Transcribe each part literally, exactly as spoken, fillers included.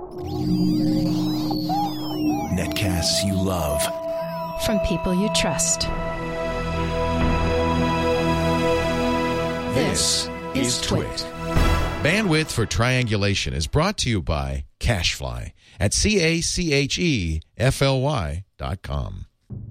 Netcasts you love. From people you trust. This is Twit. Bandwidth for Triangulation is brought to you by CacheFly at C A C H E F L Y dot com.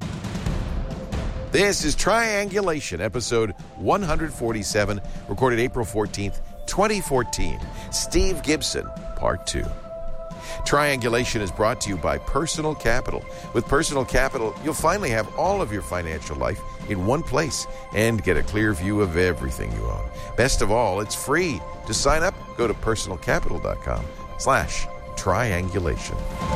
This is Triangulation, episode one forty-seven, recorded April fourteenth, twenty fourteen. Steve Gibson, part two. Triangulation is brought to you by Personal Capital. With Personal Capital, you'll finally have all of your financial life in one place and get a clear view of everything you own. Best of all, it's free. To sign up, go to personalcapital.com slash triangulation.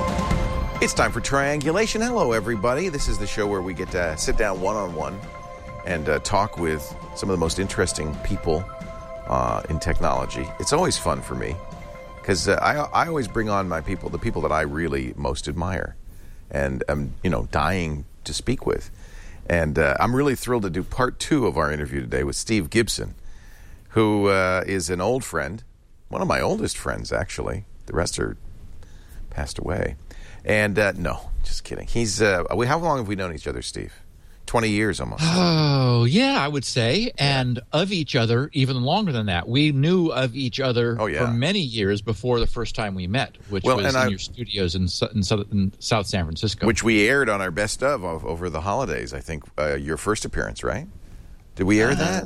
It's time for Triangulation. Hello, everybody. This is the show where we get to sit down one-on-one and uh, talk with some of the most interesting people uh, in technology. It's always fun for me because uh, I, I always bring on my people, the people that I really most admire and am, you know, dying to speak with. And uh, I'm really thrilled to do part two of our interview today with Steve Gibson, who uh, is an old friend, one of my oldest friends, actually. The rest are passed away. And uh, no, just kidding. He's uh, we, how long have we known each other, Steve? twenty years almost. Oh, yeah, I would say. And of each other, even longer than that. We knew of each other oh, yeah. for many years before the first time we met, which well, was in I, your studios in, in, in South San Francisco. Which we aired on our best of over the holidays, I think. Uh, your first appearance, right? Did we air that?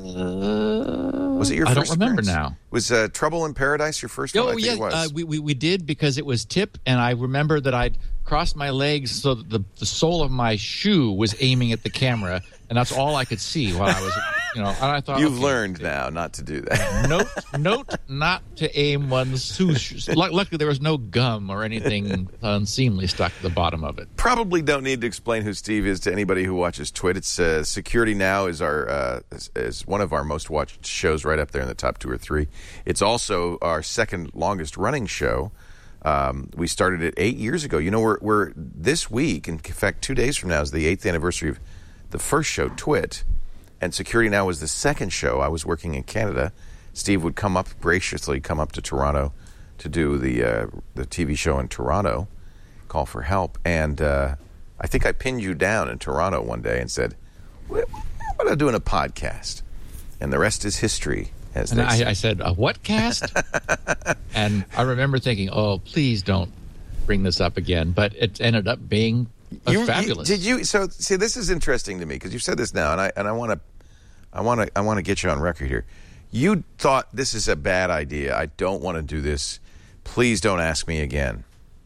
Uh, was it your I first don't remember appearance? now. Was uh, Trouble in Paradise your first oh, one? I think yeah, it was. Uh, we, we, we did because it was Tip, and I remember that I'd crossed my legs so that the, the sole of my shoe was aiming at the camera, and that's all I could see while I was, you know, and I thought... You've okay, learned now not to do that. Note, note not to aim one's shoes. Luckily, there was no gum or anything unseemly stuck to the bottom of it. Probably don't need to explain who Steve is to anybody who watches Twit. It's uh, Security Now is our uh, is, is one of our most watched shows, right up there in the top two or three. It's also our second longest running show. Um, we started it eight years ago. You know, we're we're this week, in fact, two days from now is the eighth anniversary of the first show, Twit, and Security Now was the second show. I was working in Canada. Steve would come up, graciously come up to Toronto to do the uh, the T V show in Toronto, Call for Help, and uh, I think I pinned you down in Toronto one day and said, "What about doing a podcast?" And the rest is history. As and I, I said, a what cast? And I remember thinking, oh, please don't bring this up again. But it ended up being a you, fabulous. You, did you? So see, this is interesting to me because you've said this now, and I and I want to, I want to, I want to get you on record here. You thought this is a bad idea. I don't want to do this. Please don't ask me again.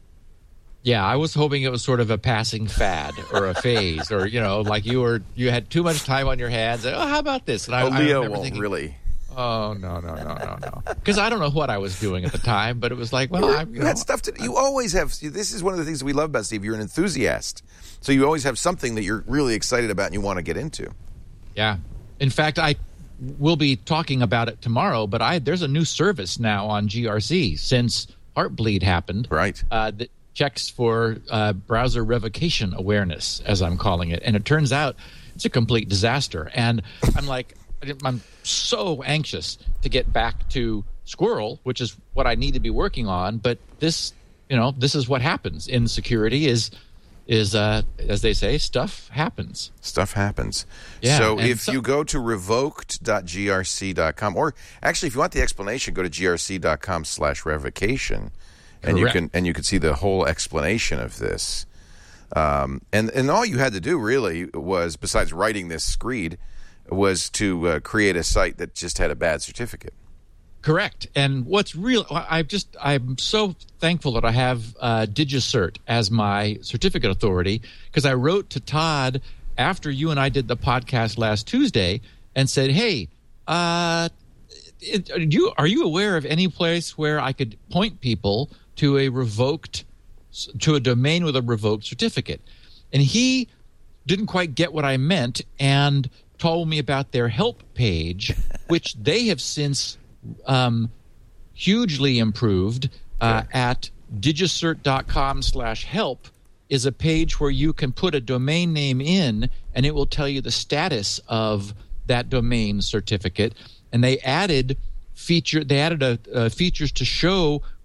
Yeah, I was hoping it was sort of a passing fad or a phase, or you know, like you were you had too much time on your hands. Oh, how about this? And I, oh, Leo I won't thinking, really. Oh no no no no no! Because I don't know what I was doing at the time, but it was like, well, you, I, you you know, had stuff to. You always have. This is one of the things that we love about Steve. You're an enthusiast, so you always have something that you're really excited about and you want to get into. Yeah, in fact, I will be talking about it tomorrow. But I there's a new service now on G R C since Heartbleed happened, right? Uh, that checks for uh, browser revocation awareness, as I'm calling it, and it turns out it's a complete disaster. And I'm like. I'm so anxious to get back to Squirrel, which is what I need to be working on. But this, you know, this is what happens in security is, is uh, as they say, stuff happens. Stuff happens. Yeah, so if so- you go to revoked dot G R C dot com, or actually if you want the explanation, go to G R C dot com slash revocation, and you can and you can see the whole explanation of this. Um, and, and all you had to do really was, besides writing this screed, was to uh, create a site that just had a bad certificate. Correct. And what's real, I just, I'm so thankful that I have uh, DigiCert as my certificate authority, because I wrote to Todd after you and I did the podcast last Tuesday and said, hey, uh, it, are you are you aware of any place where I could point people to a revoked, to a domain with a revoked certificate? And he didn't quite get what I meant and told me about their help page, which they have since um, hugely improved uh, okay. at digicert.com slash help is a page where you can put a domain name in and it will tell you the status of that domain certificate. And they added feature, they added a, a features to show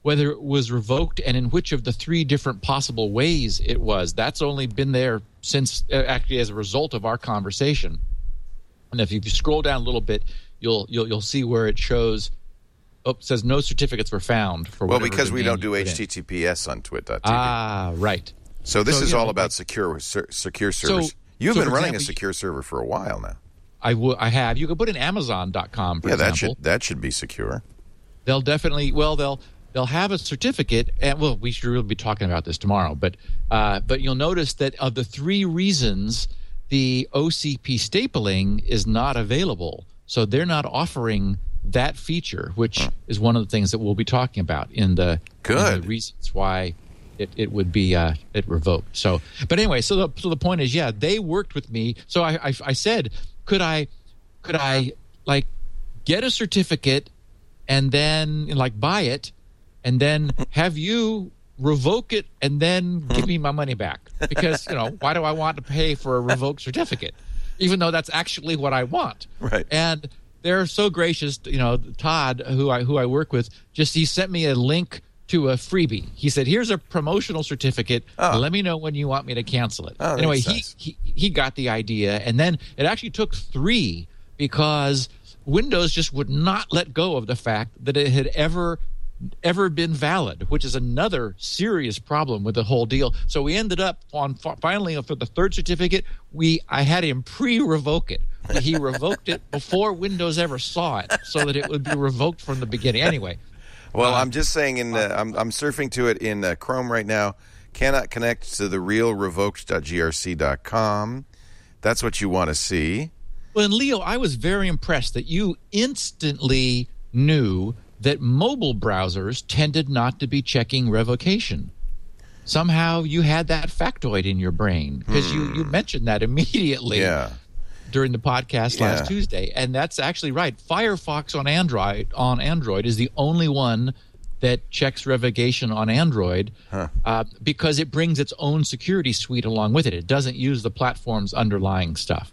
whether it was revoked and in which of the three different possible ways it was. That's only been there since, uh, actually, as a result of our conversation. And if you scroll down a little bit, you'll you'll you'll see where it shows. Oh, it says no certificates were found for. Well, because we don't do H T T P S on twit dot T V. Ah, right. So this so, is all know, about like, secure secure servers. So, You've so been running example, a secure server for a while now. I, w- I have. You could put in Amazon dot com, for yeah, example. that should that should be secure. They'll definitely. Well, they'll they'll have a certificate, and well, we should really be talking about this tomorrow. But uh, but you'll notice that of the three reasons, the O C P stapling is not available. So they're not offering that feature, which huh. is one of the things that we'll be talking about in the, Good. in the reasons why it, it would be uh, it revoked. So, but anyway, so the so the point is, yeah, they worked with me. So I I, I said, could I could I like get a certificate and then like buy it and then have you revoke it and then give me my money back? Because, you know, why do I want to pay for a revoked certificate, even though that's actually what I want? Right. And they're so gracious. You know, Todd, who I who I work with, just he sent me a link to a freebie. He said, "Here's a promotional certificate. Oh. Let me know when you want me to cancel it." Oh, anyway, he, nice. he he got the idea, and then it actually took three because Windows just would not let go of the fact that it had ever ever been valid, which is another serious problem with the whole deal. So we ended up on finally for the third certificate, we I had him pre-revoke it. He revoked it before Windows ever saw it, so that it would be revoked from the beginning. Anyway, well, uh, I'm just saying, in uh, I'm I'm surfing to it in uh, Chrome right now. Cannot connect to the real revoked dot g r c dot com. That's what you want to see. Well, and Leo, I was very impressed that you instantly knew that mobile browsers tended not to be checking revocation. Somehow you had that factoid in your brain because hmm. you, you mentioned that immediately yeah. during the podcast yeah. last Tuesday. And that's actually right. Firefox on Android on Android is the only one that checks revocation on Android huh. uh, because it brings its own security suite along with it. It doesn't use the platform's underlying stuff.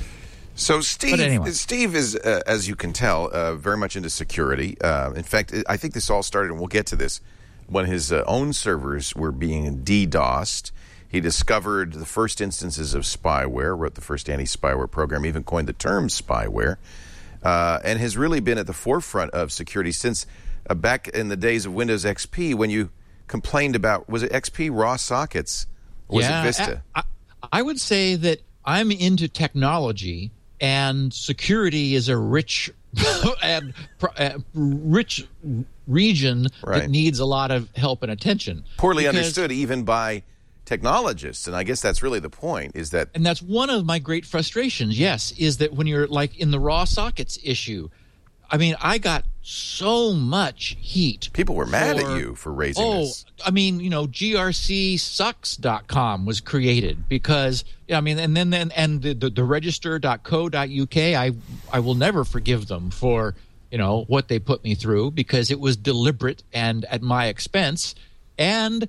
So Steve, anyway. Steve is, uh, as you can tell, uh, very much into security. Uh, in fact, I think this all started, and we'll get to this, when his uh, own servers were being DDoSed. He discovered the first instances of spyware, wrote the first anti-spyware program, even coined the term spyware, uh, and has really been at the forefront of security since uh, back in the days of Windows X P when you complained about, was it X P raw sockets, or was yeah, it Vista? I, I would say that I'm into technology, and security is a rich and uh, rich region right. that needs a lot of help and attention. Poorly because, understood even by technologists, and I guess that's really the point, is that... And that's one of my great frustrations, yes, is that when you're like in the raw sockets issue, I mean, I got so much heat. People were mad for, at you for raising oh, this. I mean, you know, G R C sucks dot com was created because, I mean, and then, then and the, the, the register dot co dot u k, I, I will never forgive them for, you know, what they put me through because it was deliberate and at my expense. And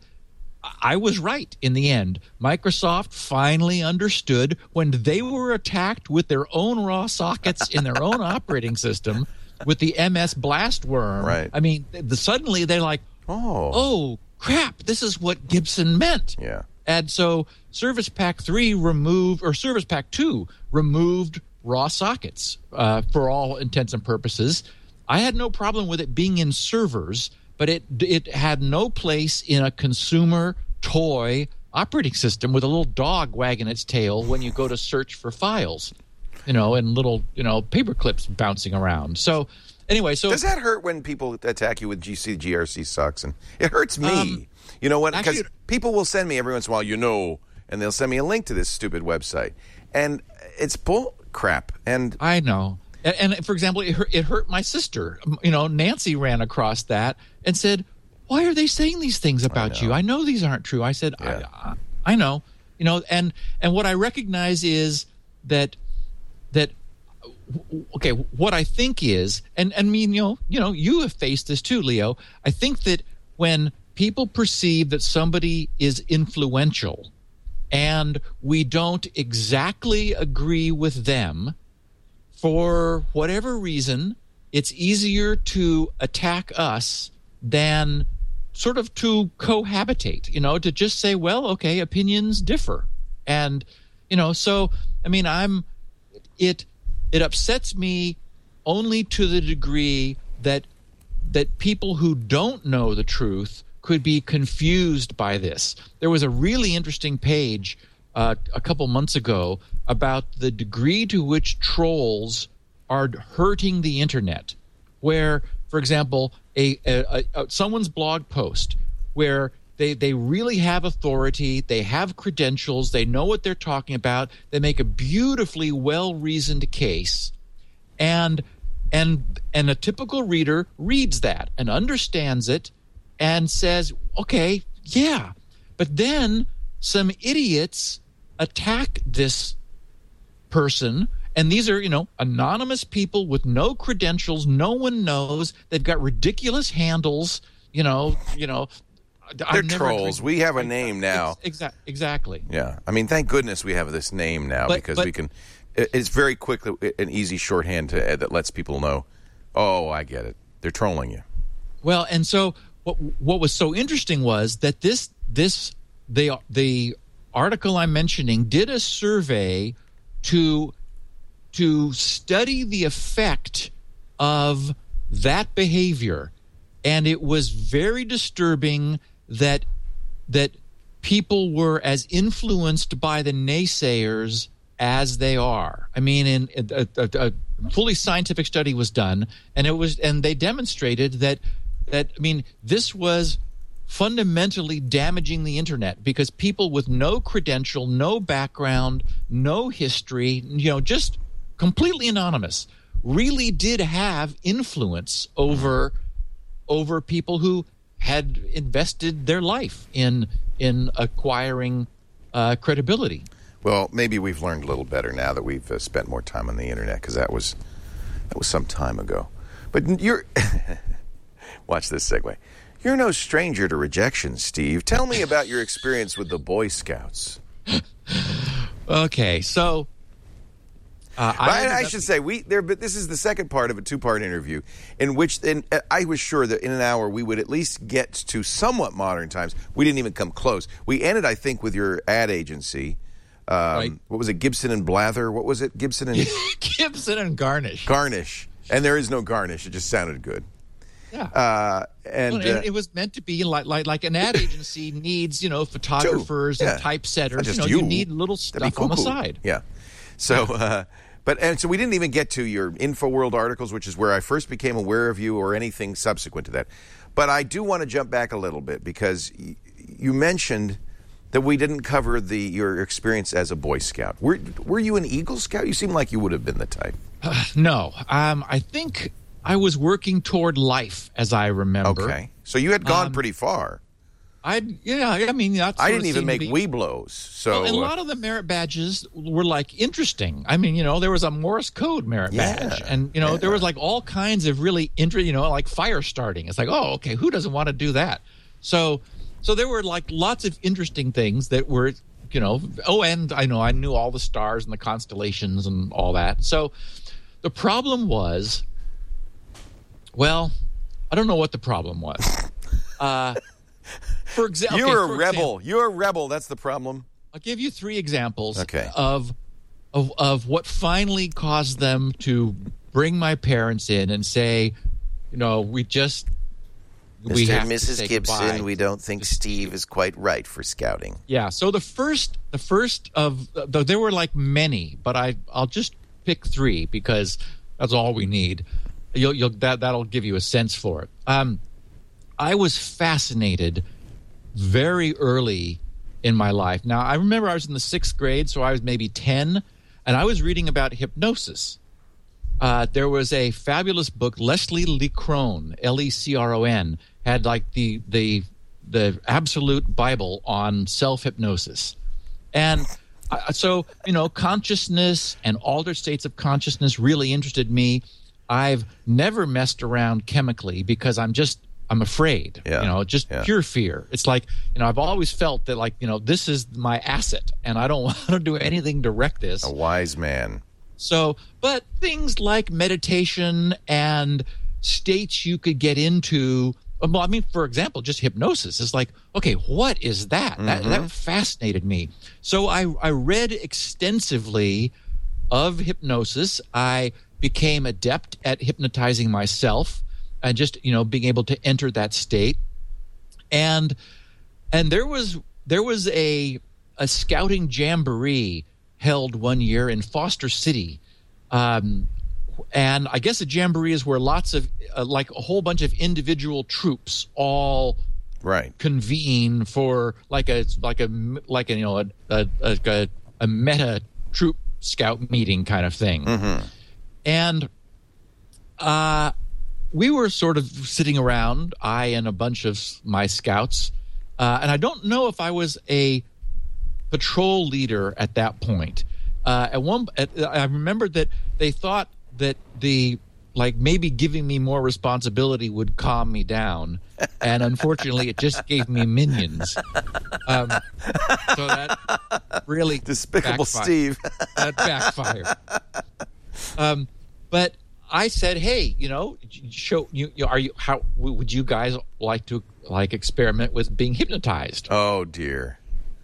I was right in the end. Microsoft finally understood when they were attacked with their own raw sockets in their own operating system with the M S Blast worm. Right. I mean, the, suddenly they're like, oh, oh, crap, this is what Gibson meant. Yeah. And so Service Pack three removed, or Service Pack two removed raw sockets uh, for all intents and purposes. I had no problem with it being in servers, but it it had no place in a consumer toy operating system with a little dog wagging its tail when you go to search for files, you know, and little, you know, paper clips bouncing around. So anyway, so does that hurt when people attack you with G C G R C sucks? And it hurts me. Um, you know what? Because actually- people will send me every once in a while, you know, and they'll send me a link to this stupid website, and it's bull crap. And I know. And, and for example, it hurt, it hurt my sister. You know, Nancy ran across that and said, "Why are they saying these things about I you? I know these aren't true." I said, Yeah. I, I, "I know." You know, and and what I recognize is that that okay, what I think is, and and I mean, you know, you know, you have faced this too, Leo. I think that when people perceive that somebody is influential, and we don't exactly agree with them, for whatever reason, it's easier to attack us than sort of to cohabitate, you know, to just say, well, okay, opinions differ. And, you know, so, I mean, I'm, it, it upsets me only to the degree that, that people who don't know the truth could be confused by this. There was a really interesting page uh, a couple months ago about the degree to which trolls are hurting the internet, where, for example, a, a, a someone's blog post where they, they really have authority, they have credentials, they know what they're talking about, they make a beautifully well-reasoned case, and and and a typical reader reads that and understands it and says, okay, yeah. But then some idiots attack this person, and these are, you know, anonymous people with no credentials, no one knows. They've got ridiculous handles, you know, you know. They're trolls. We have a name now. Exa- exactly. Yeah. I mean, thank goodness we have this name now, but, because but, we can it's very quickly an easy shorthand to, that lets people know, oh, I get it. They're trolling you. Well, and so what what was so interesting was that this this the the article I'm mentioning did a survey to to study the effect of that behavior, and it was very disturbing that that people were as influenced by the naysayers as they are. I mean, in a, a, a fully scientific study was done, and it was and they demonstrated that that I mean, this was fundamentally damaging the internet, because people with no credential, no background, no history, you know, just completely anonymous, really did have influence over over people who had invested their life in in acquiring uh, credibility. Well, maybe we've learned a little better now that we've uh, spent more time on the internet, because that was that was some time ago. But you're watch this segue. You're no stranger to rejection, Steve. Tell me about your experience with the Boy Scouts. Okay, so uh, I, I, I should say we there, but this is the second part of a two-part interview in which in, uh, I was sure that in an hour we would at least get to somewhat modern times. We didn't even come close. We ended, I think, with your ad agency. Um, right. What was it? Gibson and Blather? What was it? Gibson and Gibson and Garnish. Garnish, and there is no garnish. It just sounded good. Yeah, uh, and well, uh, it was meant to be like like like an ad agency needs, you know, photographers yeah. and typesetters. Just you know, you. you need little stuff on the side. Yeah. So, uh, but and so we didn't even get to your InfoWorld articles, which is where I first became aware of you, or anything subsequent to that. But I do want to jump back a little bit, because y- you mentioned that we didn't cover the your experience as a Boy Scout. Were were you an Eagle Scout? You seem like you would have been the type. Uh, no, um, I think I was working toward life, as I remember. Okay, so you had gone um, pretty far. I yeah, I mean, that's I didn't even make Weeblos. So well, and a lot of the merit badges were like interesting. I mean, you know, there was a Morse code merit Yeah, badge, and you know, yeah. there was like all kinds of really interesting, you know, like fire starting. It's like, oh, okay, who doesn't want to do that? So, so there were like lots of interesting things that were, you know, oh, and I know I knew all the stars and the constellations and all that. So, the problem was. Well, I don't know what the problem was. Uh, for example, you're okay, a for rebel. Example, you're a rebel. That's the problem. I'll give you three examples Okay. of, of of what finally caused them to bring my parents in and say, you know, we just we Mister have and Missus to say Gibson, goodbye. we don't think Steve is quite right for scouting. Yeah. So the first, the first of though there were like many, but I I'll just pick three because that's all we need. You'll, you'll that that'll give you a sense for it. Um, I was fascinated very early in my life. Now I remember I was in the sixth grade, so I was maybe ten, and I was reading about hypnosis. Uh, there was a fabulous book. Leslie Lecron, L E C R O N, had like the the the absolute Bible on self hypnosis, and. Uh, so you know, consciousness and altered states of consciousness really interested me. I've never messed around chemically because I'm just I'm afraid. Yeah. You know, just Yeah. pure fear. It's like, you know, I've always felt that, like, you know, this is my asset, and I don't want to do anything to wreck this. A wise man. So, but things like meditation and states you could get into well, I mean, for example, just hypnosis is like, okay, what is that? Mm-hmm. That that fascinated me. So I, I read extensively of hypnosis. I became adept at hypnotizing myself and just, you know, being able to enter that state. And and there was there was a a scouting jamboree held one year in Foster City. Um, and I guess a jamboree is where lots of, uh, like a whole bunch of individual troops all right. convene for like a like a like a you know a a, a, a meta troop scout meeting kind of thing. Mm-hmm. And uh, we were sort of sitting around, I and a bunch of my scouts, uh, and I don't know if I was a patrol leader at that point. Uh, at one, at, I remember that they thought that the like maybe giving me more responsibility would calm me down, and unfortunately, it just gave me minions. Um, so that really despicable backfired. Steve. That backfired. Um, but I said, hey, you know, show you, you are you how would you guys like to like experiment with being hypnotized? Oh dear.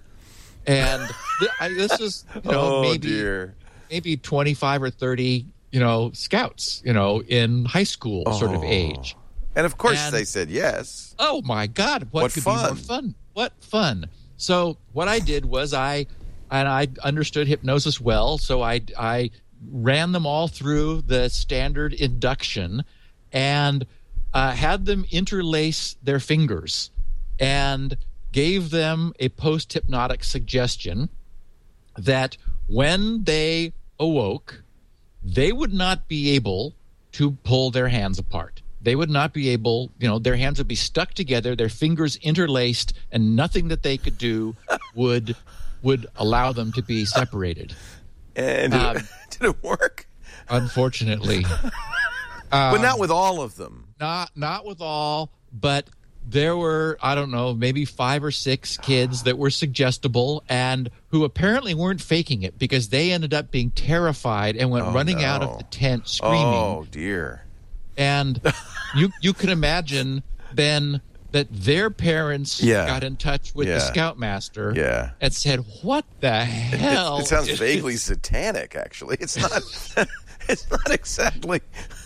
And th- I, this is, you know, oh, maybe dear. maybe twenty-five or thirty, you know, scouts, you know, in high school oh. sort of age. And of course and, they said yes. Oh my God, what, what could fun. be more fun? What fun. So what I did was I, and I understood hypnosis well, so I, I ran them all through the standard induction and uh, had them interlace their fingers and gave them a post-hypnotic suggestion that when they awoke, they would not be able to pull their hands apart. They would not be able, you know, their hands would be stuck together, their fingers interlaced, and nothing that they could do would would allow them to be separated. And Um, did, it, did it work? Unfortunately. But Um, not with all of them. Not not with all, but there were, I don't know, maybe five or six kids that were suggestible and who apparently weren't faking it because they ended up being terrified and went Oh, running no. out of the tent screaming. Oh, dear. And you you can imagine then that their parents Yeah. got in touch with Yeah. the scoutmaster Yeah. and said, what the hell? It, it sounds is vaguely this?" satanic, actually. It's not It's not exactly...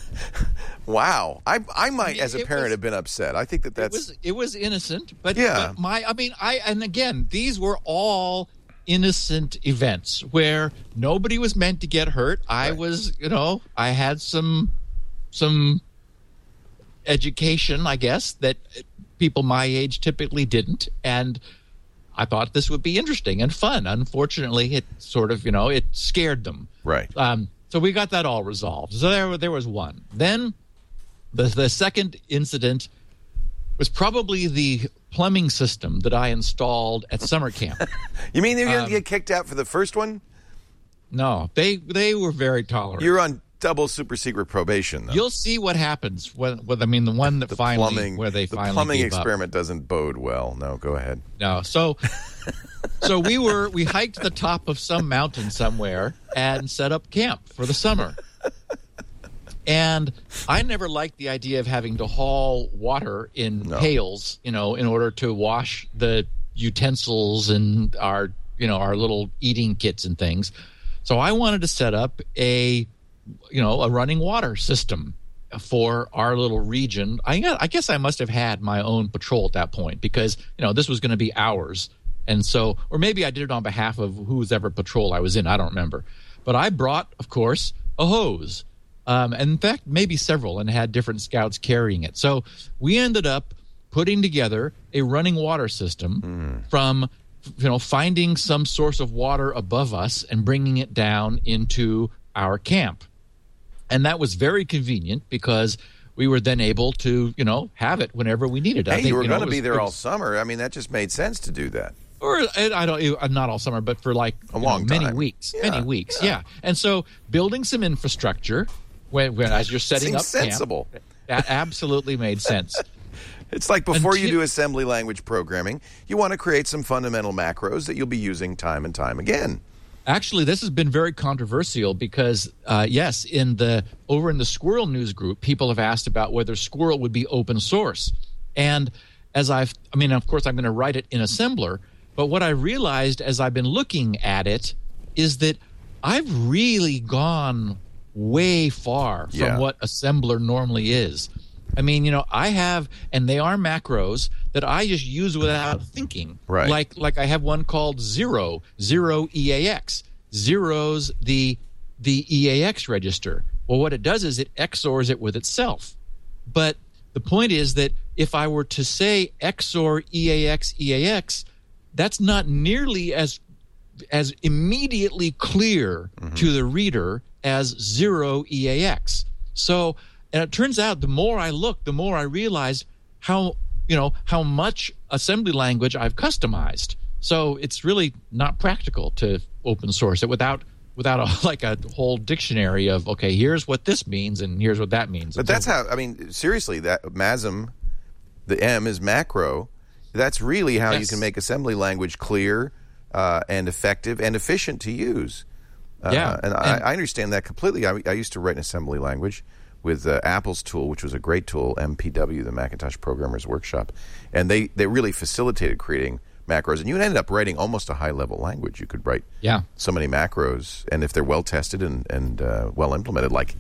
Wow. I I might, as a It parent, was- have been upset. I think that It that's... was it was innocent, but, Yeah. but my I mean I and again these were all innocent events where nobody was meant to get hurt. I Right. was, you know, I had some some education, I guess, that people my age typically didn't, and I thought this would be interesting and fun. Unfortunately, it sort of, you know, it scared them. Right. Um, so we got that all resolved. So there, there was one. Then the the second incident was probably the plumbing system that I installed at summer camp. You mean you're going Um, to get kicked out for the first one? No, they they were very tolerant. You're on double super secret probation, though. You'll see what happens when, when I mean the one that the finally plumbing, where they the finally plumbing gave up. experiment doesn't bode well. No, go ahead. No, so so we were we hiked to the top of some mountain somewhere and set up camp for the summer. And I never liked the idea of having to haul water in No. pails, you know, in order to wash the utensils and our, you know, our little eating kits and things. So I wanted to set up a, you know, a running water system for our little region. I, I guess I must have had my own patrol at that point because, you know, this was going to be ours. And so, or maybe I did it on behalf of whose ever patrol I was in. I don't remember. But I brought, of course, a hose. Um, and in fact, maybe several, and had different scouts carrying it. So we ended up putting together a running water system Mm. from, you know, finding some source of water above us and bringing it down into our camp. And that was very convenient because we were then able to, you know, have it whenever we needed it. I Hey, think, you were you know, going to it be was- there it all was- summer. I mean, that just made sense to do that. or I don't, not all summer, but for like A you long know, many time. weeks, Yeah, many weeks, yeah. yeah. And so building some infrastructure when, when as you're setting Seems up camp, sensible. that absolutely made sense. It's like before you Until- do assembly language programming, you want to create some fundamental macros that you'll be using time and time again. Actually, this has been very controversial because, uh, yes, in the over in the Squirrel News group, people have asked about whether Squirrel would be open source. And as I've, I mean, of course, I'm going to write it in assembler, but what I realized as I've been looking at it is that I've really gone way far from Yeah. what assembler normally is. I mean, you know, I have, and they are macros that I just use without thinking. Right. Like, like I have one called zero, zero E A X. Zero's the the E A X register. Well, what it does is it X O Rs it with itself. But the point is that if I were to say X O R E A X E A X, that's not nearly as as immediately clear mm-hmm. to the reader as zero E A X. So, and it turns out the more I look, the more I realize how, you know, how much assembly language I've customized. So it's really not practical to open source it without without a, like a whole dictionary of, okay, here's what this means and here's what that means. But that's how, I mean, seriously, that M A S M, the M is macro. That's really how yes. you can make assembly language clear uh, and effective and efficient to use. Uh, yeah. And, and I, I understand that completely. I, I used to write an assembly language with uh, Apple's tool, which was a great tool, M P W, the Macintosh Programmers Workshop. And they, they really facilitated creating macros. And you ended up writing almost a high-level language. You could write yeah. so many macros, and if they're well-tested and, and uh, well-implemented, like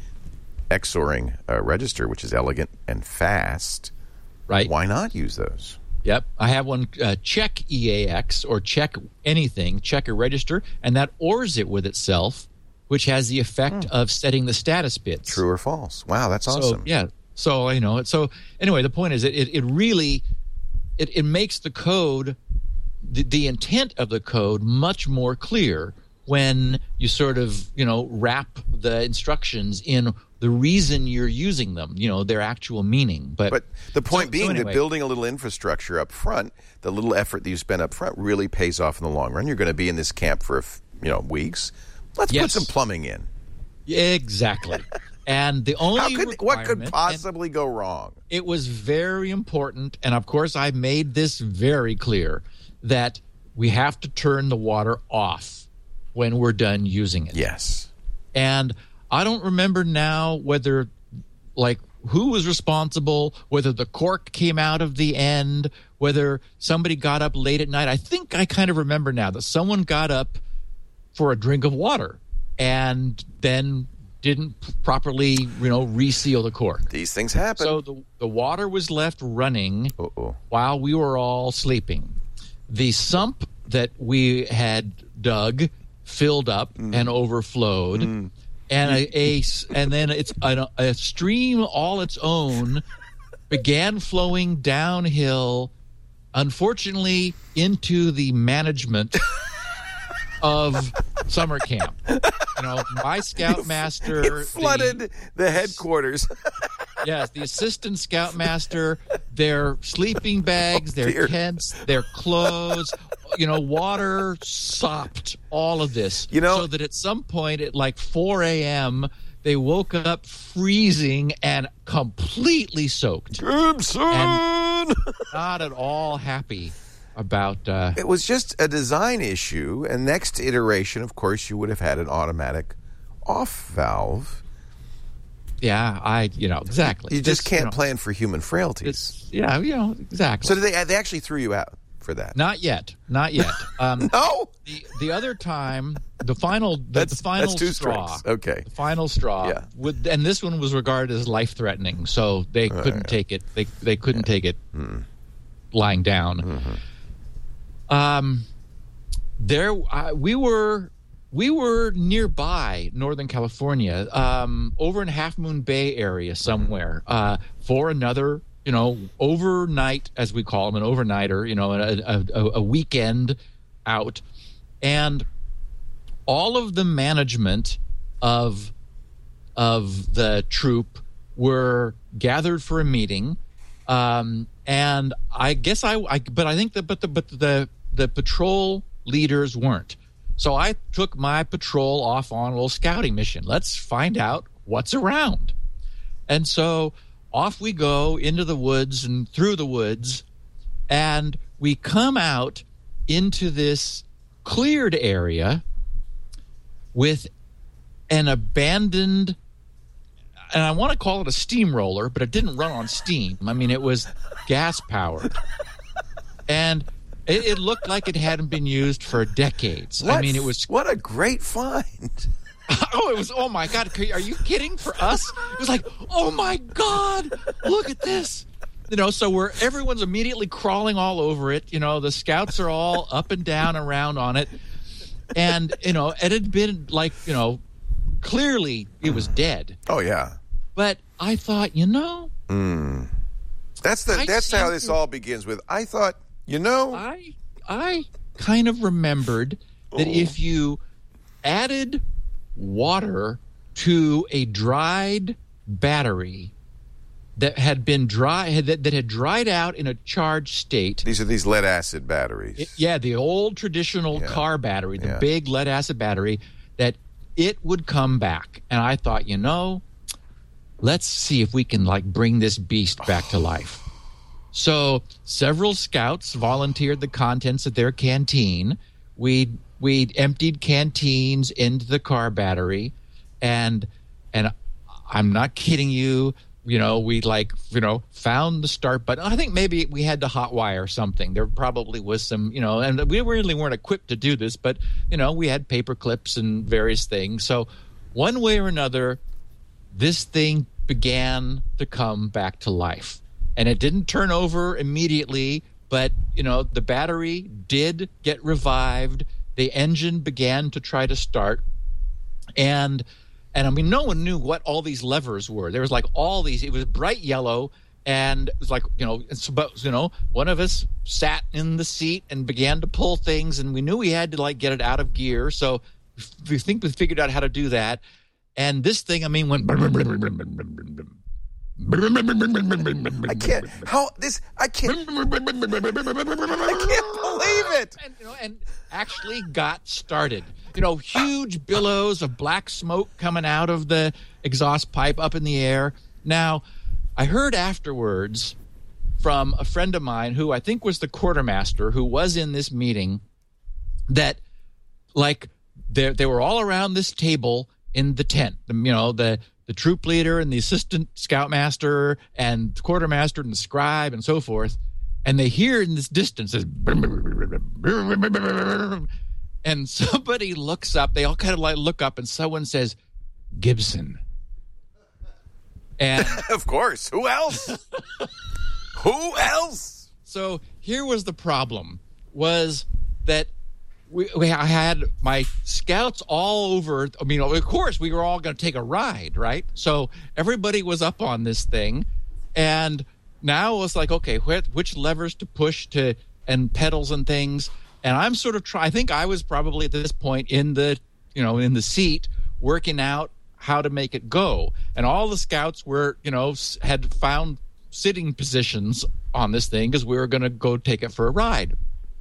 X O R ing a register, which is elegant and fast, right? Why not use those? Yep. I have one, uh, check E A X, or check anything, check a register, and that O Rs it with itself, which has the effect hmm. of setting the status bits. True or false. Wow, that's awesome. So, yeah. So, you know, so anyway, the point is it, it, it really, it, it makes the code, the, the intent of the code much more clear when you sort of, you know, wrap the instructions in the reason you're using them, you know, their actual meaning. But, but the point so, being so anyway. that building a little infrastructure up front, the little effort that you spend up front really pays off in the long run. You're going to be in this camp for, you know, weeks. Let's yes. put some plumbing in. Exactly. And the only How could, what could requirement- possibly go wrong? It was very important, and of course I made this very clear, that we have to turn the water off when we're done using it. Yes. And I don't remember now whether, like, who was responsible, whether the cork came out of the end, whether somebody got up late at night. I think I kind of remember now that someone got up for a drink of water and then didn't properly, you know, reseal the cork. These things happen. So the, the water was left running Uh-oh. while we were all sleeping. The sump that we had dug filled up mm. and overflowed. Mm. And a, a and then it's a, a stream all its own began flowing downhill, unfortunately, into the management of summer camp. You know, my scoutmaster it flooded the, the headquarters. Yes, the assistant scoutmaster, their sleeping bags, their Dear. tents, their clothes, you know, water sopped all of this. You know, so that at some point at like four a.m., they woke up freezing and completely soaked. Gibson! And not at all happy about... Uh, it was just a design issue, and next iteration, of course, you would have had an automatic off valve. Yeah, I, you know, exactly. You just This, can't you know, plan for human frailties. It's, yeah, you know, exactly. So they they actually threw you out for that? Not yet. Not yet. Um, no? The, the other time, the final, the, That's, the final that's two straw. strings. Okay. The final straw. Yeah. Would, and this one was regarded as life-threatening, so they Oh, couldn't yeah. take it. They they couldn't Yeah. take it Mm. lying down. Mm-hmm. Um, there uh, we were. We were nearby Northern California, um, over in Half Moon Bay area somewhere, uh, for another, you know, overnight, as we call them, an overnighter, you know, a, a, a weekend out. And all of the management of of the troop were gathered for a meeting. Um, and I guess I, I, but I think that, but the, but the, the patrol leaders weren't. So I took my patrol off on a little scouting mission. Let's find out what's around. And so off we go into the woods and through the woods, and we come out into this cleared area with an abandoned, and I want to call it a steamroller, but it didn't run on steam. I mean, it was gas powered, and it, it looked like it hadn't been used for decades. What? I mean, it was what a great find. Oh, it was, oh my God, are you kidding? For us, it was like, oh my God, look at this. You know, so we're, everyone's immediately crawling all over it. You know, the scouts are all up and down around on it. And, you know, it had been like, you know, clearly it was dead. Oh, yeah. But I thought, you know. Mm. That's the. I That's how seem this to- all begins with, I thought, you know. I, I kind of remembered that Oh. if you added water to a dried battery that had been dry had, that, that had dried out in a charged state. These are these lead acid batteries. It- yeah, the old traditional Yeah. car battery, the Yeah. big lead acid battery, that it would come back. And I thought, you know, let's see if we can like bring this beast back to life. So several scouts volunteered the contents of their canteen. We we emptied canteens into the car battery, and and I'm not kidding you. You know, we like you know found the start button. I think maybe we had to hotwire something. There probably was some you know, and we really weren't equipped to do this, but you know, we had paper clips and various things. So one way or another, this thing began to come back to life. And it didn't turn over immediately, but, you know, the battery did get revived. The engine began to try to start. And, and I mean, no one knew what all these levers were. There was like all these, it was bright yellow. And it was like, you know, it's about, you know, one of us sat in the seat and began to pull things. And we knew we had to like get it out of gear. So we think we figured out how to do that. And this thing, I mean, went. I can't. How this? I can't. I can't believe it. And, you know, and actually got started. You know, huge billows of black smoke coming out of the exhaust pipe up in the air. Now, I heard afterwards from a friend of mine who I think was the quartermaster who was in this meeting that, like, they they were all around this table in the tent. You know, the the troop leader and the assistant scoutmaster and the quartermaster and the scribe and so forth, and they hear in this distance this, and somebody looks up. They all kind of like look up, and someone says, "Gibson." And Of course. Who else? Who else? so here was the problem: was that we, we I had my scouts all over. I mean, of course, we were all going to take a ride, right? So everybody was up on this thing, and now it was like, okay, wh- which levers to push to and pedals and things. And I'm sort of trying. I think I was probably at this point in the, you know, in the seat working out how to make it go. And all the scouts were, you know, s- had found sitting positions on this thing because we were going to go take it for a ride.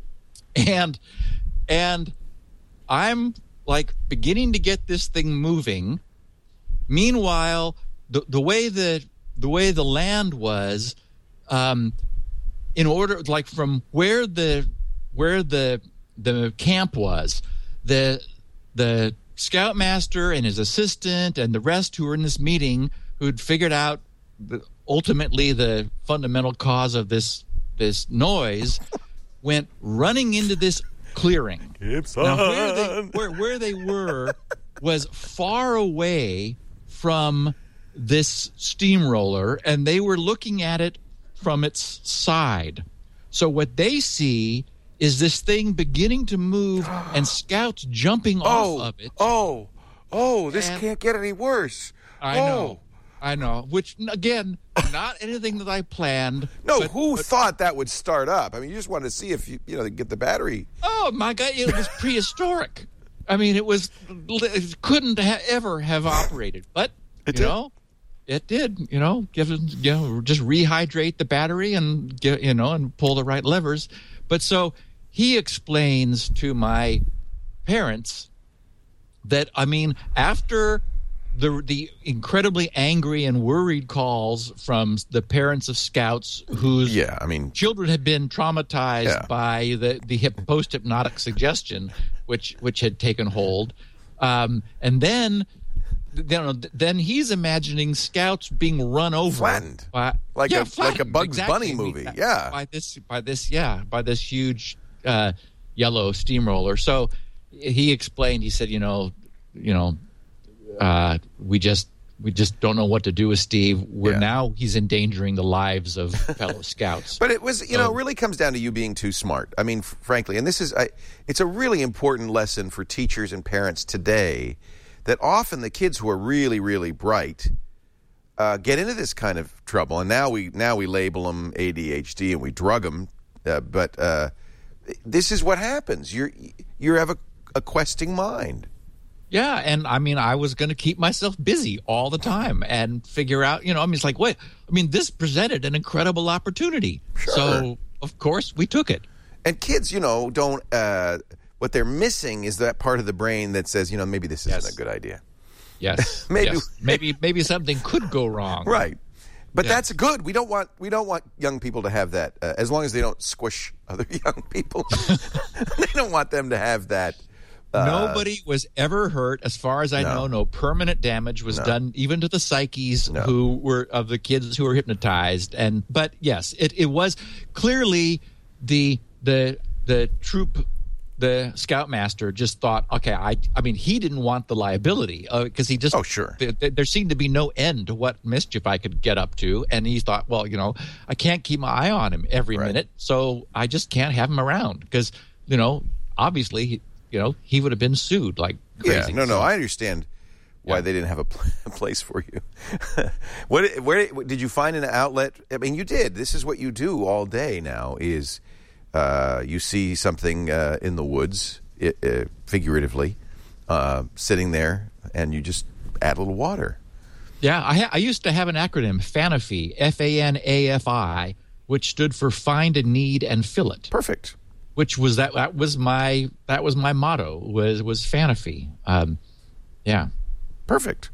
And and I'm like beginning to get this thing moving. Meanwhile, the the way the the way the land was, um, in order like from where the where the the camp was, the the scoutmaster and his assistant and the rest who were in this meeting who'd figured out the, ultimately the fundamental cause of this this noise went running into this clearing. Now, where they, where, where they were was far away from this steamroller, and they were looking at it from its side. So what they see is this thing beginning to move and scouts jumping Oh, off of it. oh, oh! This And- can't get any worse. I oh. know. I know. Which, again, not anything that I planned. No, but- who but- thought that would start up? I mean, you just wanted to see if you, you know, get the battery. Oh, my God. It was prehistoric. I mean, it was, it couldn't ha- ever have operated. But, It you did. know, it did, you know, give it, you know, just rehydrate the battery and get, you know, and pull the right levers. But so he explains to my parents that, I mean, after the the incredibly angry and worried calls from the parents of scouts whose Yeah, I mean, children had been traumatized Yeah. by the the hip, post-hypnotic suggestion, which which had taken hold, um, and then you know, then he's imagining Scouts being run over, flattened, by, like yeah, a flattened, like a Bugs exactly. Bunny movie. I mean, yeah, by this, by this, yeah, by this huge uh, yellow steamroller. So he explained. He said, you know, you know, uh, we just. We just don't know what to do with Steve. We're yeah. now he's endangering the lives of fellow Scouts. But it was, you so, know, it really comes down to you being too smart. I mean, f- frankly, and this is, I, it's a really important lesson for teachers and parents today that often the kids who are really, really bright uh, get into this kind of trouble. And now we now we label them A D H D and we drug them. Uh, but uh, this is what happens. You're you have a, a questing mind. Yeah, and I mean, I was going to keep myself busy all the time and figure out, you know, I mean, it's like, wait, I mean, this presented an incredible opportunity. Sure. So, of course, we took it. And kids, you know, don't, uh, what they're missing is that part of the brain that says, you know, maybe this isn't Yes. a good idea. Yes. Maybe- yes. maybe maybe something could go wrong. Right. But Yeah. that's good. We don't want we don't want young people to have that, uh, as long as they don't squish other young people. They don't want them to have that. Uh, Nobody was ever hurt, as far as I No. know. No permanent damage was No. done, even to the psyches No. who were of the kids who were hypnotized. And but yes, it, it was clearly the the the troop, the scoutmaster just thought, okay, I I mean, he didn't want the liability because he just Oh, sure. th- th- there seemed to be no end to what mischief I could get up to, and he thought, well, you know, I can't keep my eye on him every Right. minute, so I just can't have him around because you know, obviously. He, You know, he would have been sued like crazy. Yeah, no, no, So- I understand why Yeah. they didn't have a, pl- a place for you. what, where did you find an outlet? I mean, you did. This is what you do all day now. Is uh, you see something uh, in the woods, it, uh, figuratively, uh, sitting there, and you just add a little water. Yeah, I, ha- I used to have an acronym, FANAFI, F A N A F I, which stood for Find a Need and Fill It. Perfect. Which was that? That was my that was my motto. Was was FANAFI. Um, yeah. Perfect.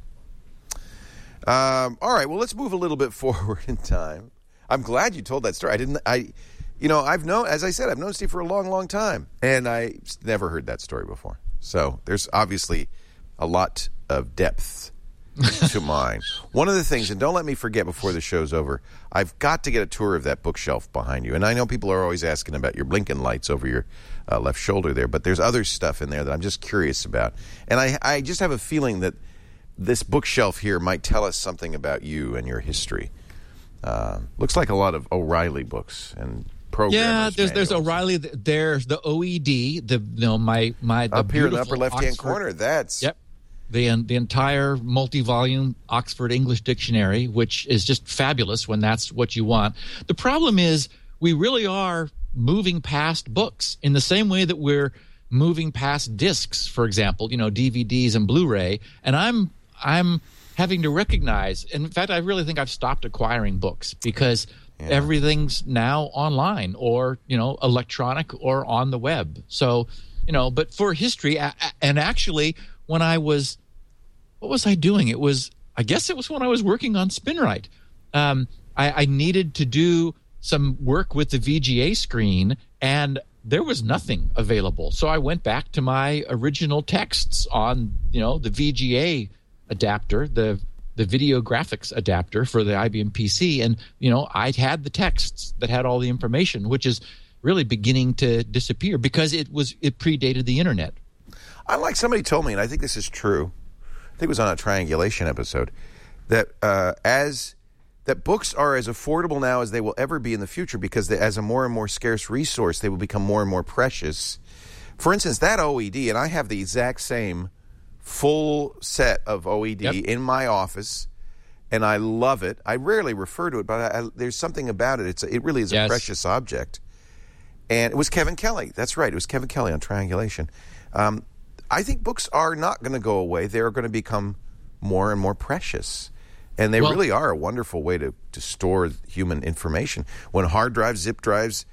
Um, all right. Well, let's move a little bit forward in time. I'm glad you told that story. I didn't. I, you know, I've known, as I said, I've known Steve for a long, long time, and I never heard that story before. So there's obviously a lot of depth to mine. One of the things, and don't let me forget before the show's over, I've got to get a tour of that bookshelf behind you. And I know people are always asking about your blinking lights over your uh, left shoulder there, but there's other stuff in there that I'm just curious about. And I, I just have a feeling that this bookshelf here might tell us something about you and your history. Uh, looks like a lot of O'Reilly books and programmers. Yeah, there's there's manuals. O'Reilly. There's the O E D. The you know my my the Up here in the beautiful upper left-hand Oxford- corner. That's Yep. The the entire multi-volume Oxford English Dictionary, which is just fabulous when that's what you want. The problem is we really are moving past books in the same way that we're moving past discs, for example, you know, D V Ds and Blu-ray. And I'm I'm having to recognize, in fact, I really think I've stopped acquiring books because Yeah. everything's now online or, you know, electronic or on the web. So, you know, but for history, a- a- and actually when I was, what was I doing? It was, I guess it was when I was working on SpinRite. Um, I, I needed to do some work with the V G A screen, and there was nothing available. So I went back to my original texts on, you know, the V G A adapter, the the video graphics adapter for the I B M P C, and you know, I had the texts that had all the information, which is really beginning to disappear because it was it predated the internet. I like somebody told me, and I think this is true. I think it was on a triangulation episode that uh, as that books are as affordable now as they will ever be in the future because they, as a more and more scarce resource, they will become more and more precious. For instance, that O E D, and I have the exact same full set of O E D Yep. in my office, and I love it. I rarely refer to it, but I, I, there's something about it. It's a, it really is a Yes. precious object. And it was Kevin Kelly. That's right. It was Kevin Kelly on Triangulation. Um, I think books are not going to go away. They're going to become more and more precious. And they Well- really are a wonderful way to, to store human information. When hard drives, zip drives,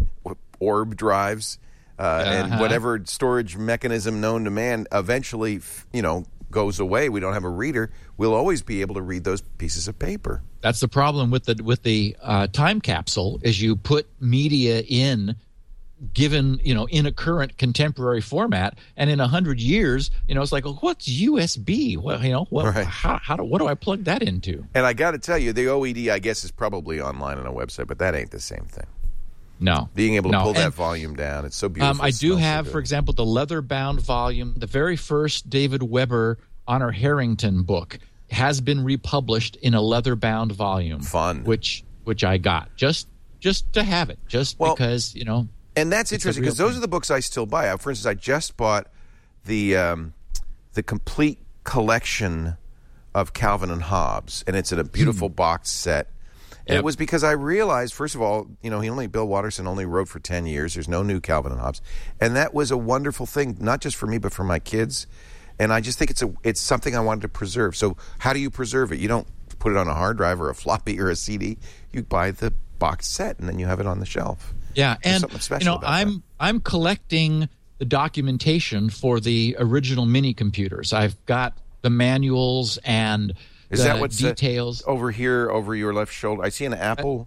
orb drives, uh, and Uh-huh. whatever storage mechanism known to man eventually, you know, goes away, we don't have a reader, we'll always be able to read those pieces of paper. That's the problem with the with the uh, time capsule is you put media in given, you know, in a current contemporary format. And in a hundred years, you know, it's like, well, what's U S B? Well, you know, what, Right. how, how do, what do I plug that into? And I got to tell you, the O E D, I guess, is probably online on a website, but that ain't the same thing. No. Being able to no. pull that And, volume down, it's so beautiful. Um, I It do smells so have, good. for example, the leather-bound volume, the very first David Weber Honor Harrington book has been republished in a leather-bound volume. Fun. Which which I got just just to have it, just Well, because, you know. And that's It's a interesting real because those thing. are the books I still buy. Uh, For instance, I just bought the um, the complete collection of Calvin and Hobbes, and it's in a beautiful box set. And Yep. it was because I realized, first of all, you know, he only Bill Watterson only wrote for ten years. There's no new Calvin and Hobbes, and that was a wonderful thing, not just for me but for my kids. And I just think it's a it's something I wanted to preserve. So how do you preserve it? You don't put it on a hard drive or a floppy or a C D. You buy the box set, and then you have it on the shelf. Yeah, There's and something special you know, about I'm that. I'm collecting the documentation for the original mini computers. I've got the manuals and Is the that what's uh, details. over here, over your left shoulder? I see an Apple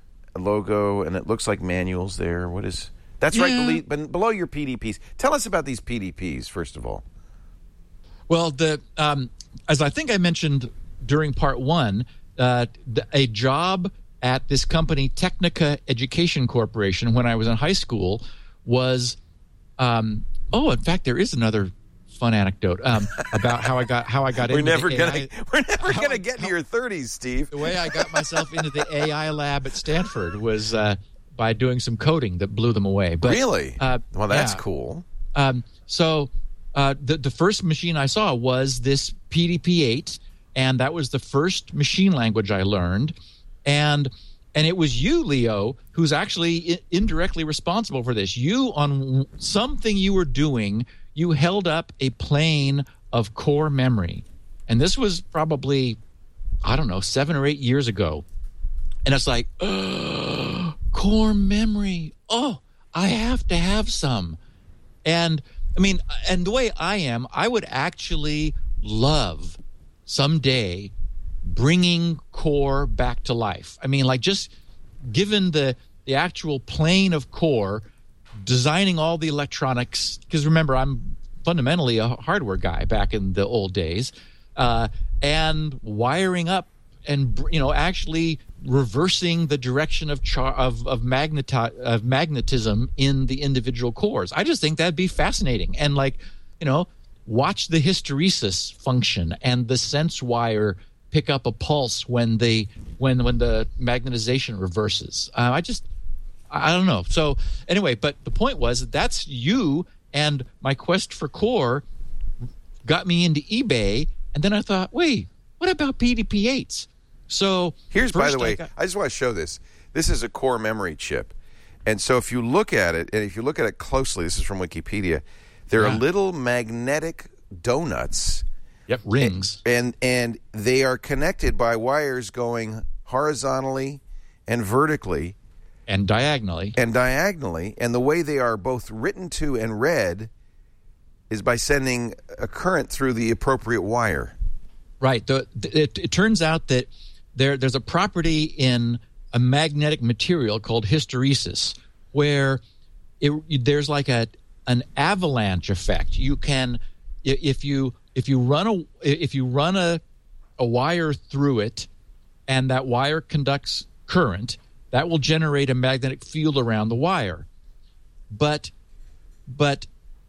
logo, and it looks like manuals there. What is? That's right, Yeah. below, but below your P D Ps. Tell us about these P D Ps first of all. Well, the um, as I think I mentioned during part one, uh, the, a job at this company, Technica Education Corporation, when I was in high school, was um, oh, in fact, there is another fun anecdote um, about how I got how I got We're into never the gonna A I. we're never how gonna I- get into how- your thirties, Steve. The way I got myself into the A I lab at Stanford was uh, by doing some coding that blew them away. But, Really? Uh, Well, that's yeah. cool. Um, so uh, the the first machine I saw was this P D P eight, and that was the first machine language I learned, and and it was you, Leo, who's actually I- indirectly responsible for this. You, on something you were doing, you held up a plane of core memory, and this was probably, I don't know, seven or eight years ago, and it's like, oh, core memory. Oh, I have to have some. And I mean, and the way I am, I would actually love someday bringing core back to life. I mean, like just given the the actual plane of core, designing all the electronics, because remember, I'm fundamentally a hardware guy back in the old days, uh, and wiring up and, you know, actually reversing the direction of char- of of, magneti- of magnetism in the individual cores. I just think that'd be fascinating. And, like, you know, watch the hysteresis function and the sense wire pick up a pulse when the when when the magnetization reverses. Uh, I just I don't know. So anyway, but the point was that that's you, and my quest for core got me into eBay, and then I thought, wait, what about P D P eights? So Here's, by first the I way, got- I just want to show this. This is a core memory chip. And so if you look at it, and if you look at it closely, this is from Wikipedia, there Yeah. are little magnetic donuts. Yep, rings. And and they are connected by wires going horizontally and vertically And diagonally. and diagonally. And the way they are both written to and read is by sending a current through the appropriate wire. Right. The, the, it, it turns out that there there's a property in a magnetic material called hysteresis where it, there's like a an avalanche effect. You can i- if you if you run a if you run a a wire through it, and that wire conducts current, that will generate a magnetic field around the wire. But but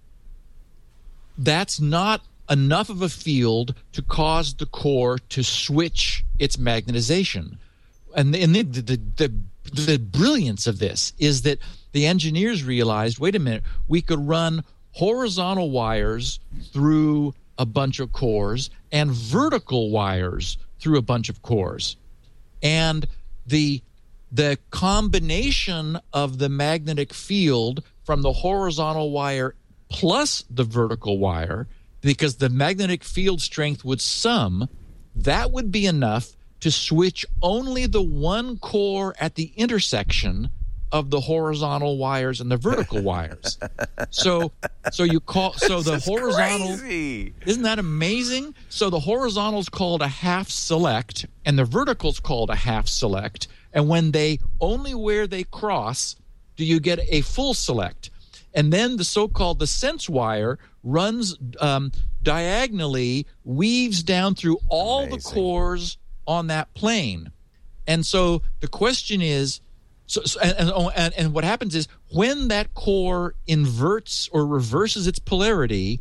that's not enough of a field to cause the core to switch its magnetization. And, and the, the, the, the brilliance of this is that the engineers realized, wait a minute, we could run horizontal wires through a bunch of cores and vertical wires through a bunch of cores. And the the combination of the magnetic field from the horizontal wire plus the vertical wire, because the magnetic field strength would sum, that would be enough to switch only the one core at the intersection of the horizontal wires and the vertical wires. So so you call so the This is horizontal crazy. Isn't that amazing? So the horizontal's called a half select and the vertical's called a half select, and when they only where they cross, do you get a full select. And then the so-called the sense wire runs um, diagonally, weaves down through all Amazing. the cores on that plane. And so the question is, so, so and, and, and what happens is when that core inverts or reverses its polarity,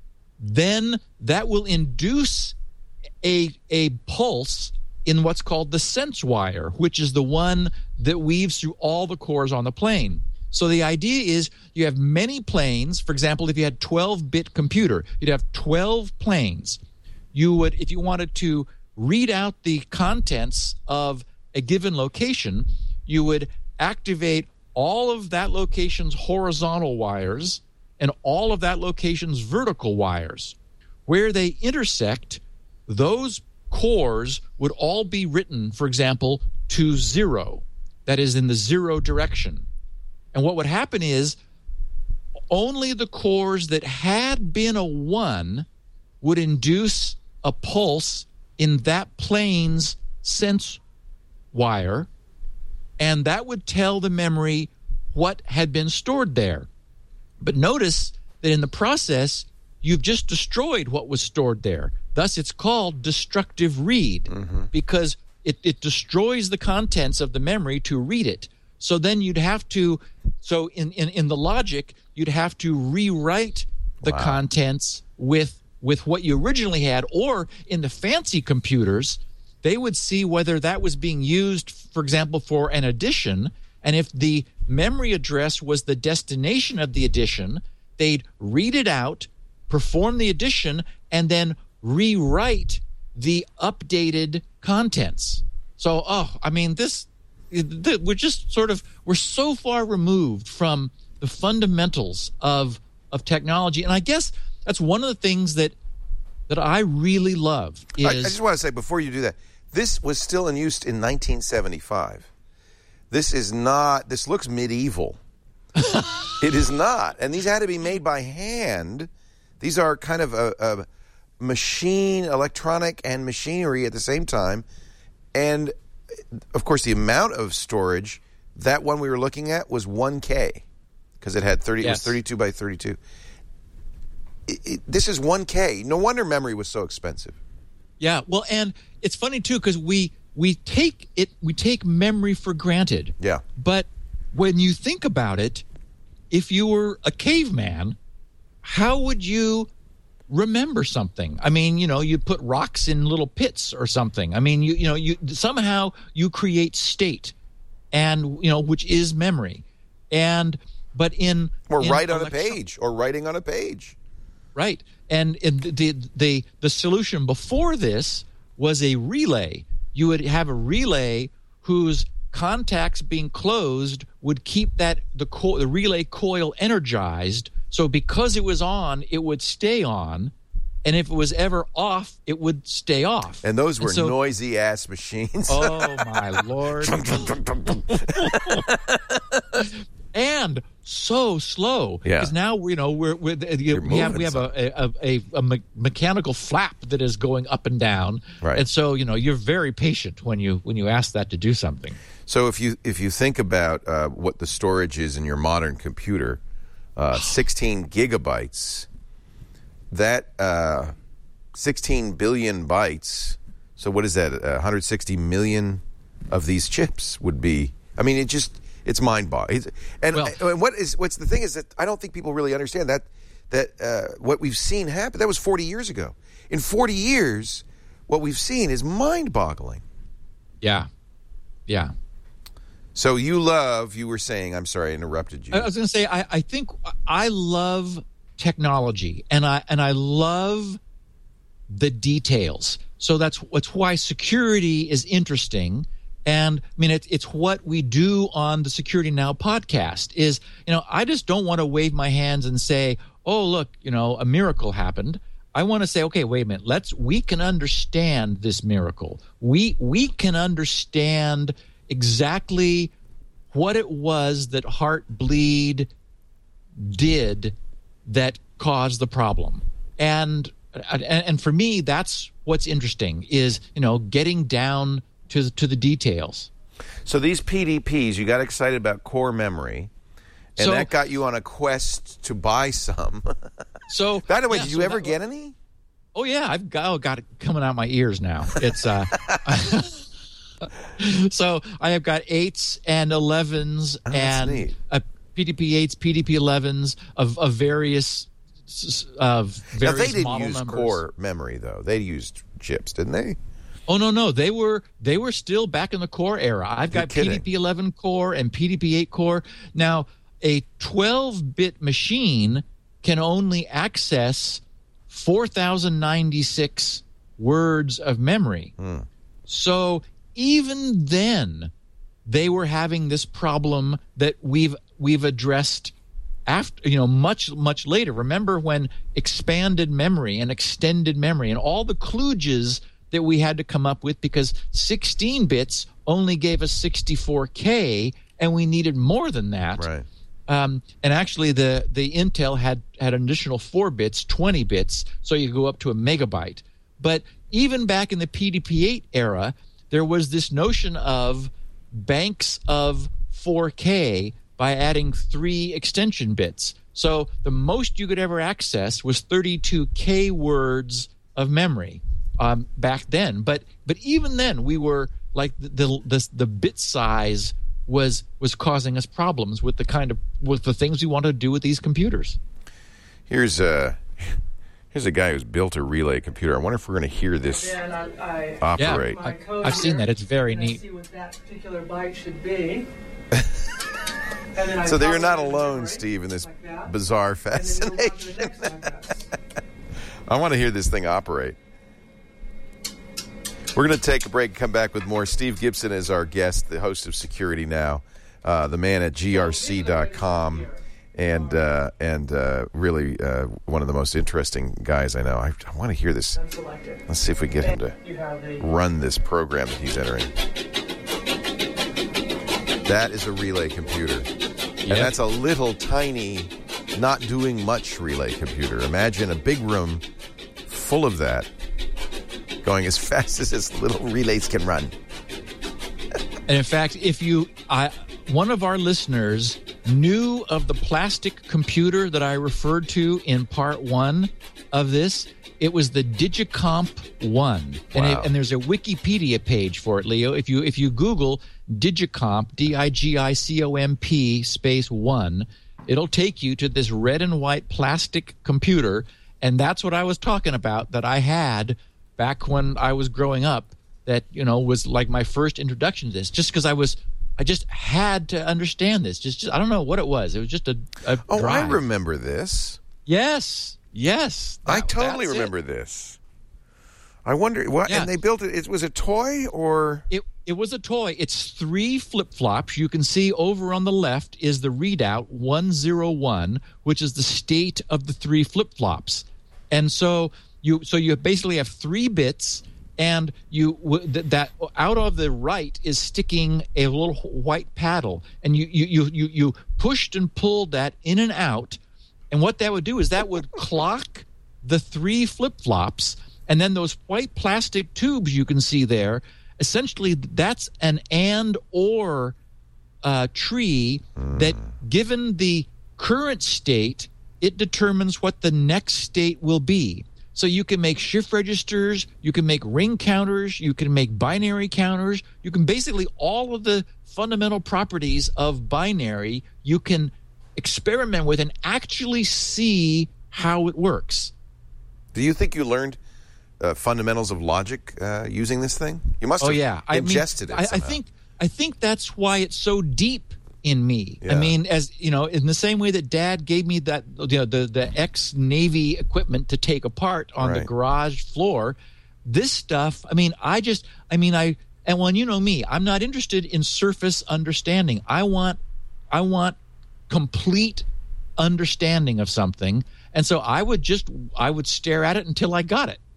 then that will induce a a pulse in what's called the sense wire, which is the one that weaves through all the cores on the plane. So the idea is you have many planes. For example, if you had twelve-bit computer, you'd have twelve planes. You would, if you wanted to read out the contents of a given location, you would activate all of that location's horizontal wires and all of that location's vertical wires. Where they intersect, those cores would all be written, for example, to zero. That is in the zero direction. And what would happen is only the cores that had been a one would induce a pulse in that plane's sense wire, and that would tell the memory what had been stored there. But notice that in the process, you've just destroyed what was stored there. Thus, it's called destructive read, mm-hmm. because it, it destroys the contents of the memory to read it. So then you'd have to, so in, in, in the logic, you'd have to rewrite the wow. contents with with what you originally had, or in the fancy computers, they would see whether that was being used, for example, for an addition, and if the memory address was the destination of the addition, they'd read it out, perform the addition, and then rewrite the updated contents. So, oh, I mean, this, we're just sort of, we're so far removed from the fundamentals of of technology. And I guess that's one of the things that that I really love is... I, I just want to say, before you do that, this was still in use in nineteen seventy-five. This is not, this looks medieval. It is not. And these had to be made by hand. These are kind of a, a machine, electronic and machinery at the same time. And, of course, the amount of storage, that one we were looking at was one K, because it had thirty. Yes. It was thirty-two by thirty-two. It, it, this is one K. No wonder memory was so expensive. Yeah, well, and it's funny too, because we we take it we take memory for granted. Yeah. But when you think about it, if you were a caveman, how would you remember something? I mean, you know, you put rocks in little pits or something. I mean, you you know, you somehow you create state, and you know, which is memory. And but in or in write on electro- a page, or writing on a page. Right. And in the, the the the solution before this was a relay. You would have a relay whose contacts being closed would keep that the co- the relay coil energized. So because it was on, it would stay on, and if it was ever off, it would stay off. And those were and so, noisy ass machines. Oh my Lord! And so slow, yeah. Because now you know we're, we're you, we have we have a a, a a me- mechanical flap that is going up and down, right? And so you know you're very patient when you when you ask that to do something. So if you if you think about uh, what the storage is in your modern computer, uh, sixteen gigabytes, that uh, sixteen billion bytes. So what is that? Uh, one hundred sixty million of these chips would be. I mean, it just. It's mind-boggling. And, well, and what is what's the thing is that I don't think people really understand that that uh, what we've seen happen. That was forty years ago. In forty years, what we've seen is mind-boggling. Yeah, yeah. So you love. You were saying. I'm sorry, I interrupted you. I was going to say. I, I think I love technology, and I and I love the details. So that's that's why security is interesting. And I mean, it, it's what we do on the Security Now podcast is, you know, I just don't want to wave my hands and say, oh, look, you know, a miracle happened. I want to say, okay, wait a minute. Let's, we can understand this miracle. We, we can understand exactly what it was that Heartbleed did that caused the problem. And, and, and for me, that's what's interesting is, you know, getting down to to the details. So these P D Ps, you got excited about core memory. And so, that got you on a quest to buy some. So, by the way, yeah, did you so ever that, get any? Oh yeah, I've got, oh, got it coming out my ears now. It's uh, so I have got eights and elevens Oh, and neat. uh, P D P eights, P D P elevens of of various of various Now, they didn't model use numbers. core memory, though. They used chips, didn't they? Oh no, no, they were they were still back in the core era. I've You're got kidding. P D P eleven core and P D P eight core. Now, a twelve-bit machine can only access four thousand ninety-six words of memory. Hmm. So even then, they were having this problem that we've we've addressed after, you know, much much later. Remember when expanded memory and extended memory and all the kludges that we had to come up with, because sixteen bits only gave us sixty-four K, and we needed more than that. Right. Um, and actually, the the Intel had had an additional four bits, twenty bits, so you go up to a megabyte. But even back in the P D P eight era, there was this notion of banks of four K by adding three extension bits. So the most you could ever access was thirty-two K words of memory um, back then. But but even then, we were like the the the, the bit size was was causing us problems with the kind of with the things we wanted to do with these computers. Here's a here's a guy who's built a relay computer. I wonder if we're going to hear this And I, I operate. Yeah. my code I've seen here, that. It's very and I neat. see what that particular byte should be. And then I So you're copy not it in alone, memory, Steve, in this like that, bizarre and then move on to the fascination. next address. I want to hear this thing operate. We're going to take a break and come back with more. Steve Gibson is our guest, the host of Security Now, uh, the man at G R C dot com, and uh, and uh, really uh, one of the most interesting guys I know. I, I want to hear this. Select it. Let's see if we get him to You have a run this program that he's entering. That is a relay computer. And Yep. that's a little tiny, not doing much relay computer. Imagine a big room full of that going as fast as this little relays can run. And in fact, if you, I, one of our listeners knew of the plastic computer that I referred to in part one of this. It was the Digicomp one, and, Wow. it, and there's a Wikipedia page for it, Leo. If you if you Google Digicomp, D I G I C O M P space one, it'll take you to this red and white plastic computer, and that's what I was talking about that I had back when I was growing up. That, you know, was like my first introduction to this, just because I was, I just had to understand this. Just, just I don't know what it was. It was just a, a Oh, drive. I remember this. Yes, yes. I that- totally that's it. remember this. I wonder what, Yeah. and they built it. It was a toy or It it was a toy. It's three flip flops. You can see over on the left is the readout one zero one, which is the state of the three flip flops, and so you so you basically have three bits. And you w- th- that out of the right is sticking a little white paddle, and you you you you you pushed and pulled that in and out, and what that would do is that would clock the three flip flops, and then those white plastic tubes you can see there. Essentially, that's an and or uh, tree that, given the current state, it determines what the next state will be. So you can make shift registers, you can make ring counters, you can make binary counters, you can basically all of the fundamental properties of binary you can experiment with and actually see how it works. do you think you learned uh, fundamentals of logic uh, using this thing? You must Oh have yeah, I mean, ingested I, it I somehow. think I think that's why it's so deep in me. Yeah. I mean, as you know, in the same way that Dad gave me that, you know, the the ex Navy equipment to take apart on the Right. garage floor, this stuff. I mean, I just, I mean, I and when you know me, I'm not interested in surface understanding. I want, I want complete understanding of something, and so I would just, I would stare at it until I got it.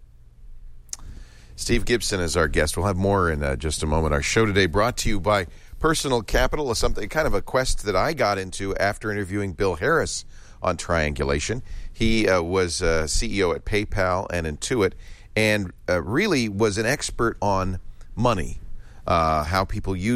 Steve Gibson is our guest. We'll have more in uh, just a moment. Our show today brought to you by Personal Capital, is something kind of a quest that I got into after interviewing Bill Harris on Triangulation. He uh, was uh, C E O at PayPal and Intuit, and uh, really was an expert on money, uh, how people use it,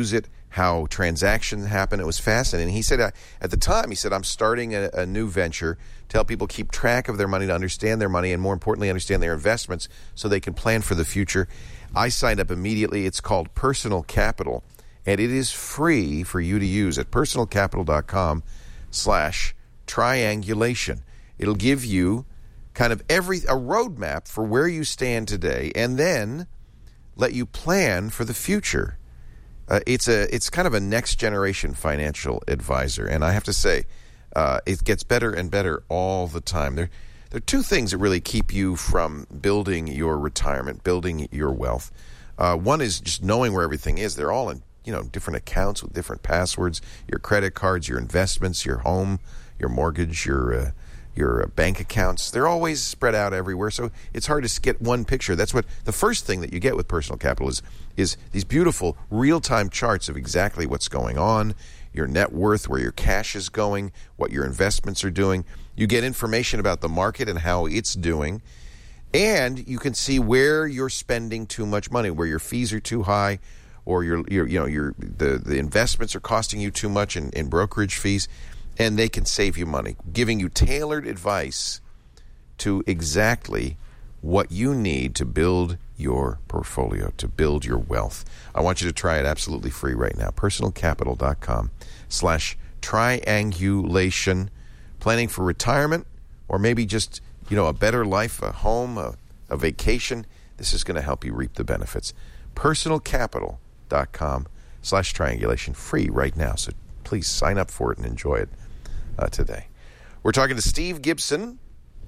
how transactions happen. It was fascinating. He said, uh, at the time, he said, I'm starting a, a new venture to help people keep track of their money, to understand their money, and more importantly, understand their investments so they can plan for the future. I signed up immediately. It's called Personal Capital, and it is free for you to use at personalcapital.com slash triangulation. It'll give you kind of every a roadmap for where you stand today, and then let you plan for the future. Uh, it's a it's kind of a next generation financial advisor, and I have to say, uh, it gets better and better all the time. There, there are two things that really keep you from building your retirement, building your wealth. Uh, one is just knowing where everything is. They're all in you know different accounts with different passwords. Your credit cards, your investments, your home, your mortgage, your uh, your uh, bank accounts. They're always spread out everywhere, so it's hard to get one picture. That's what the first thing that you get with Personal Capital is is these beautiful real-time charts of exactly what's going on, your net worth, where your cash is going, what your investments are doing. You get information about the market and how it's doing, and you can see where you're spending too much money, where your fees are too high, or your your you know your the, the investments are costing you too much in, in brokerage fees. And they can save you money, giving you tailored advice to exactly what you need to build your portfolio, to build your wealth. I want you to try it absolutely free right now. personalcapital.com slash triangulation. Planning for retirement, or maybe just, you know, a better life, a home, a, a vacation. This is going to help you reap the benefits. personalcapital.com slash triangulation. Free right now. So please sign up for it and enjoy it. Uh, today. We're talking to Steve Gibson,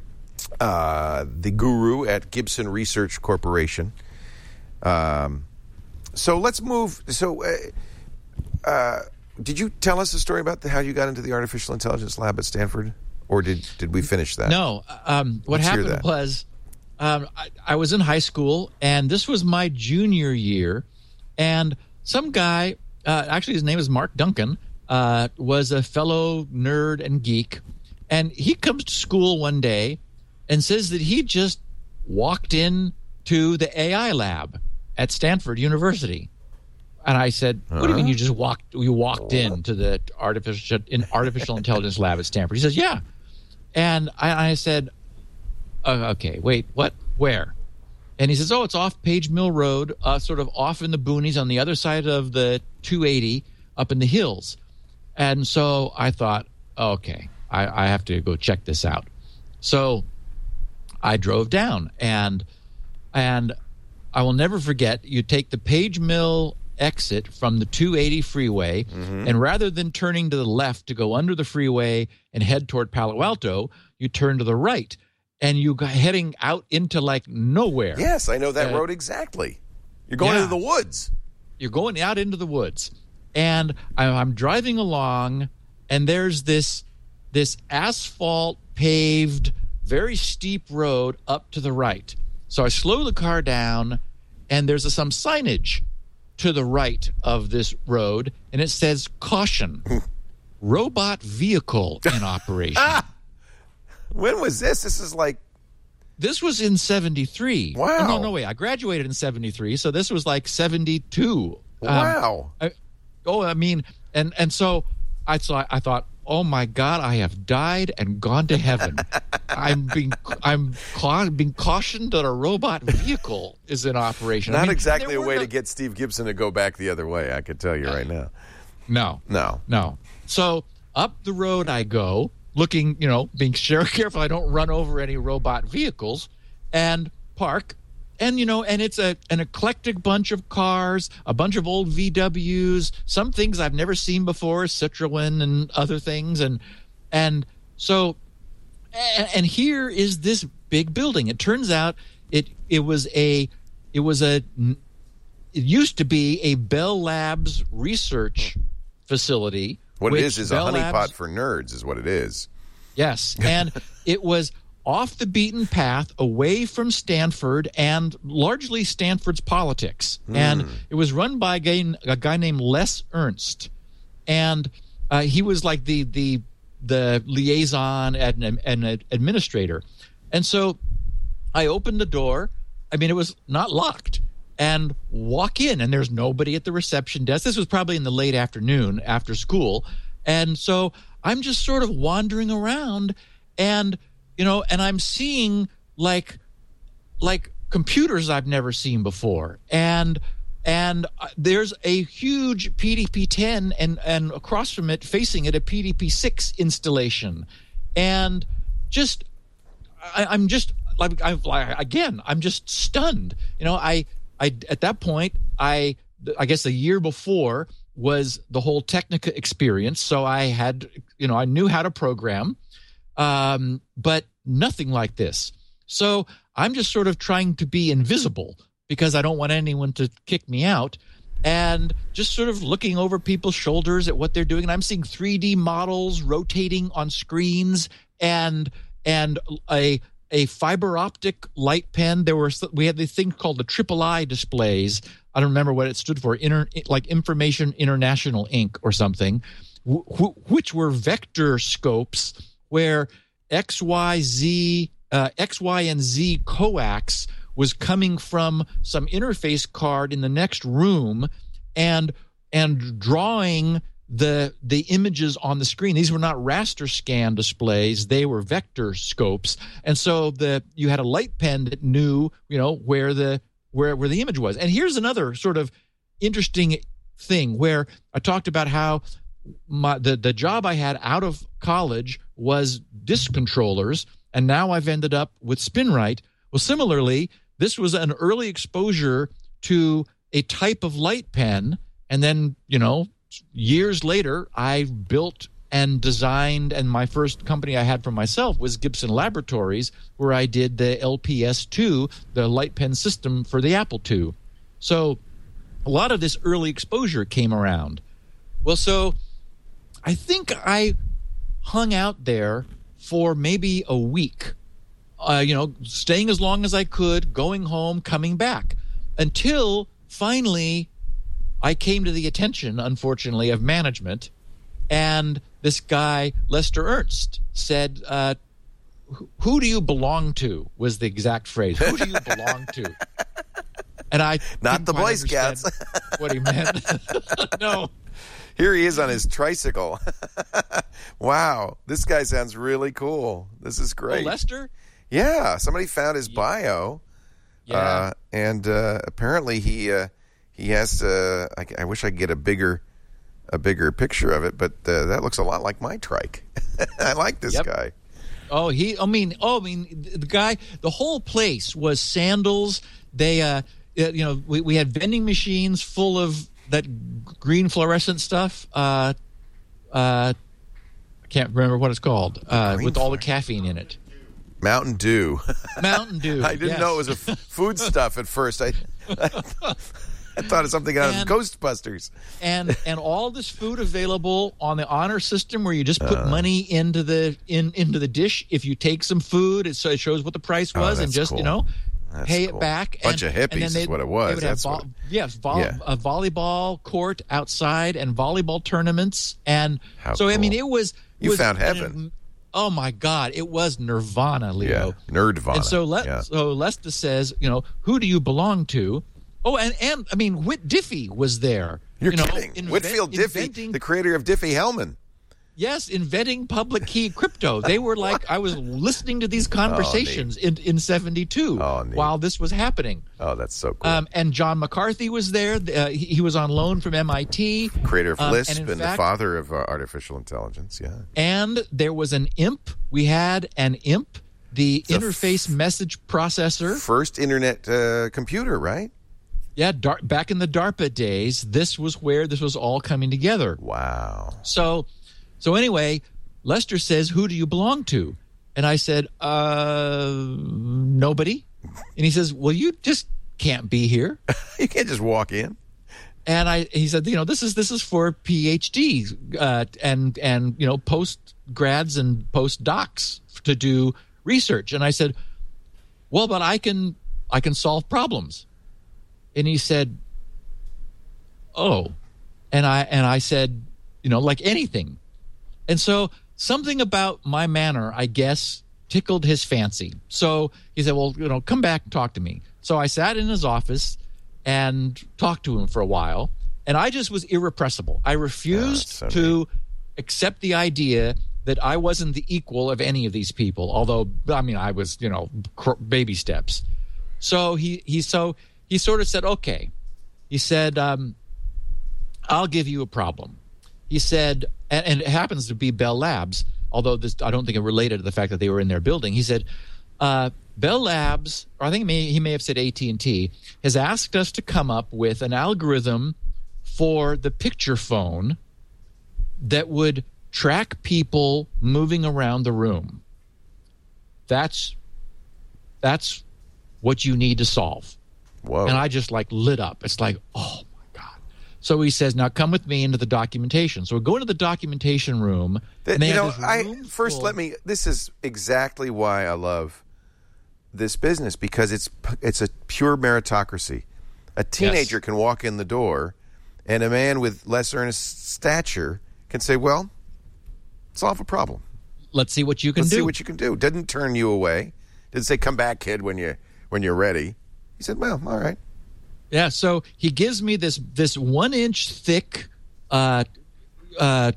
uh, the guru at Gibson Research Corporation. Um, so let's move. So uh, uh, did you tell us a story about the, how you got into the artificial intelligence lab at Stanford? Or did, did we finish that? No. Um, what Let's hear happened that. was um, I, I was in high school, and this was my junior year, and some guy, uh, actually his name is Mark Duncan, Uh, was a fellow nerd and geek, and he comes to school one day and says that he just walked in to the A I lab at Stanford University. And I said, "What do you mean you just walked? You walked in to the artificial in artificial intelligence lab at Stanford?" He says, "Yeah." And I, I said, uh, "Okay, wait, what? Where?" And he says, "Oh, it's off Page Mill Road, uh, sort of off in the boonies on the other side of the two eighty, up in the hills." And so I thought, okay, I, I have to go check this out. So I drove down, and and I will never forget, you take the Page Mill exit from the two eighty freeway, mm-hmm. and rather than turning to the left to go under the freeway and head toward Palo Alto, you turn to the right, and you go heading out into like nowhere. Yes, I know that uh, road exactly. You're going yeah. into the woods. You're going out into the woods. And I'm driving along, and there's this this asphalt paved, very steep road up to the right. So I slow the car down, and there's a, some signage to the right of this road, and it says, "Caution, robot vehicle in operation." When was this? This is like... This was in seventy-three. Wow. Oh, no, no, wait. I graduated in seventy-three, so this was like seventy-two. Wow. Um, I, Oh, I mean, and, and so I saw. I thought, oh my God, I have died and gone to heaven. I'm being I'm ca- being cautioned that a robot vehicle is in operation. Not I mean, exactly a were way no, to get Steve Gibson to go back the other way, I could tell you right now. No, No. no. So up the road I go, looking, you know, being sure careful I don't run over any robot vehicles, and park. And, you know, and it's a an eclectic bunch of cars, a bunch of old V Ws, some things I've never seen before, Citroen and other things. And and so and, and here is this big building. It turns out it it was a it was a it used to be a Bell Labs research facility. What it is is Bell a honeypot Labs, for nerds is what it is. Yes. And it was off the beaten path, away from Stanford and largely Stanford's politics. Mm. And it was run by a guy, a guy named Les Ernst. And uh, he was like the the the liaison and an administrator. And so I opened the door. I mean, it was not locked. and walk in, and there's nobody at the reception desk. This was probably in the late afternoon after school. And so I'm just sort of wandering around, and, you know, and I'm seeing like, like computers I've never seen before. And, and there's a huge P D P ten and, and across from it, facing it, a P D P six installation. And just, I, I'm just like, I, again, I'm just stunned. You know, I, I, at that point, I, I guess a year before was the whole Technica experience. So I had, you know, I knew how to program, um, but nothing like this. So I'm just sort of trying to be invisible because I don't want anyone to kick me out, and just sort of looking over people's shoulders at what they're doing. And I'm seeing three D models rotating on screens, and, and a, a fiber optic light pen. There were, we had this thing called the Triple I displays. I don't remember what it stood for, inter, like Information International Incorporated or something, wh- which were vector scopes where X, Y, Z, uh, X, Y, and Z coax was coming from some interface card in the next room and and drawing the the images on the screen. These were not raster scan displays; they were vector scopes. And so the you had a light pen that knew, you know, where the where where the image was. And here's another sort of interesting thing where I talked about how my the the job I had out of college was disk controllers, and now I've ended up with SpinRite. Well, similarly, this was an early exposure to a type of light pen, and then, you know, years later, I built and designed, and my first company I had for myself was Gibson Laboratories, where I did the L P S two, the light pen system for the Apple two. So a lot of this early exposure came around. Well, so I think I hung out there for maybe a week, uh, you know, staying as long as I could, going home, coming back, until finally I came to the attention, unfortunately, of management. And this guy, Lester Ernst, said, uh, who do you belong to, was the exact phrase. Who do you belong to? And I Not the Boy Scouts. What he meant. No. Here he is on his tricycle. Wow. This guy sounds really cool. This is great. Oh, Lester? Yeah. Somebody found his bio. Yeah. Uh, and uh, apparently he uh, he has uh, I, I wish I could get a bigger a bigger picture of it, but uh, that looks a lot like my trike. I like this Yep. guy. Oh, he. I mean, oh, I mean, the guy. The whole place was sandals. They, uh, you know, we, we had vending machines full of that green fluorescent stuff. Uh, uh, I can't remember what it's called. Uh, Green with all the caffeine in it. Mountain Dew. Mountain Dew. I didn't yes. know it was a f- food stuff at first. I, I, I thought of something out And- of Ghostbusters. and and all this food available on the honor system, where you just put money into the in into the dish. If you take some food, it, so it shows what the price Oh, was, and that's just cool. you know That's pay cool. it back. Bunch and, of and then hippies they- is what it was. They would have That's vo- what- yes, vol- Yeah. a volleyball court outside and volleyball tournaments, and How so I mean cool. it was. You was found an- heaven. oh my God! It was nirvana, Leo. Yeah, Nerdvana. And so, Le- yeah. so Lester says, you know, who do you belong to? Oh, and, and I mean, Whit Diffie was there. You're you know, kidding. invent- Whitfield Diffie, inventing- the creator of Diffie-Hellman. Yes, inventing public key crypto. They were like, I was listening to these conversations in, in seventy-two Oh, neat. while this was happening. Oh, that's so cool. Um, and John McCarthy was there. Uh, he, he was on loan from M I T. creator of um, Lisp and and, in the fact- father of uh, artificial intelligence. Yeah. And there was an I M P. We had an I M P, the, The interface message processor. First internet uh, computer, right? Yeah, dar- back in the DARPA days, this was where this was all coming together. Wow. So, so anyway, Lester says, who do you belong to? And I said, uh, nobody. And he says, well, you just can't be here. You can't just walk in. And I, he said, you know, this is this is for PhDs uh, and and you know post grads and post docs to do research. And I said, well, but I can I can solve problems. And he said, oh, and I and I said, you know, like anything. And so something about my manner, I guess, tickled his fancy. So he said, well, you know, come back and talk to me. So I sat in his office, and talked to him for a while. And I just was irrepressible. I refused so to accept the idea that I wasn't the equal of any of these people. Although, I mean, I was, you know, cr- baby steps. So he, he, so he sort of said, okay. He said, um, I'll give you a problem. He said, and, and it happens to be Bell Labs, although this, I don't think it related to the fact that they were in their building. He said, uh, Bell Labs, or I think he may, he may have said A T and T, has asked us to come up with an algorithm for the picture phone that would track people moving around the room. That's that's what you need to solve. Whoa. And I just like lit up. It's like, oh my God. So he says, now come with me into the documentation. So we go into the documentation room. That, and they you have know, this I room first full- let me. This is exactly why I love this business, because it's it's a pure meritocracy. A teenager Yes. can walk in the door, and a man with less earnest stature can say, "Well, solve a problem. Let's see what you can Let's do. see what you can do." Didn't turn you away. Didn't say, "Come back, kid, when you when you're ready." He said, "Well, all right." Yeah, so he gives me this this one inch thick, uh, uh,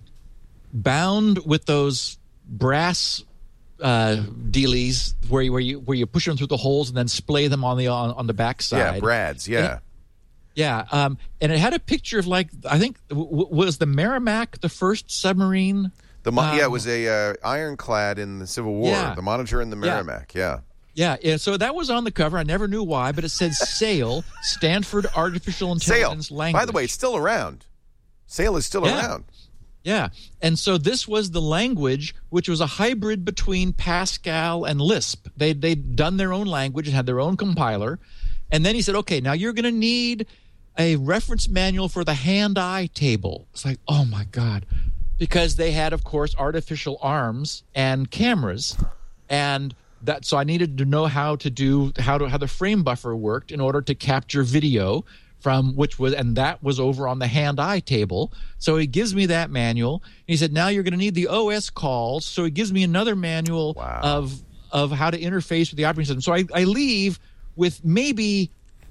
bound with those brass uh, dealies where you where you where you push them through the holes and then splay them on the on, on the backside. Yeah, Brad's. Yeah. Yeah, um, and it had a picture of like I think w- w- was the Merrimack the first submarine. The mo- Um, yeah, it was a uh, ironclad in the Civil War. Yeah. The Monitor and the Yeah. Merrimack. Yeah. Yeah, yeah, so that was on the cover. I never knew why, but it said SAIL, Stanford Artificial Intelligence Sail. Language. By the way, it's still around. Sail is still Yeah. around. Yeah, and so this was the language, which was a hybrid between Pascal and Lisp. They they'd done their own language and had their own compiler, and then he said, "Okay, now you're going to need a reference manual for the hand-eye table." It's like, oh my God, because they had, of course, artificial arms and cameras, and that. So I needed to know how to do how to how the frame buffer worked in order to capture video from which was, and that was over on the hand-eye table. So he gives me that manual. He said, now you're going to need the O S calls. So he gives me another manual Wow. of of how to interface with the operating system. So I, I leave with maybe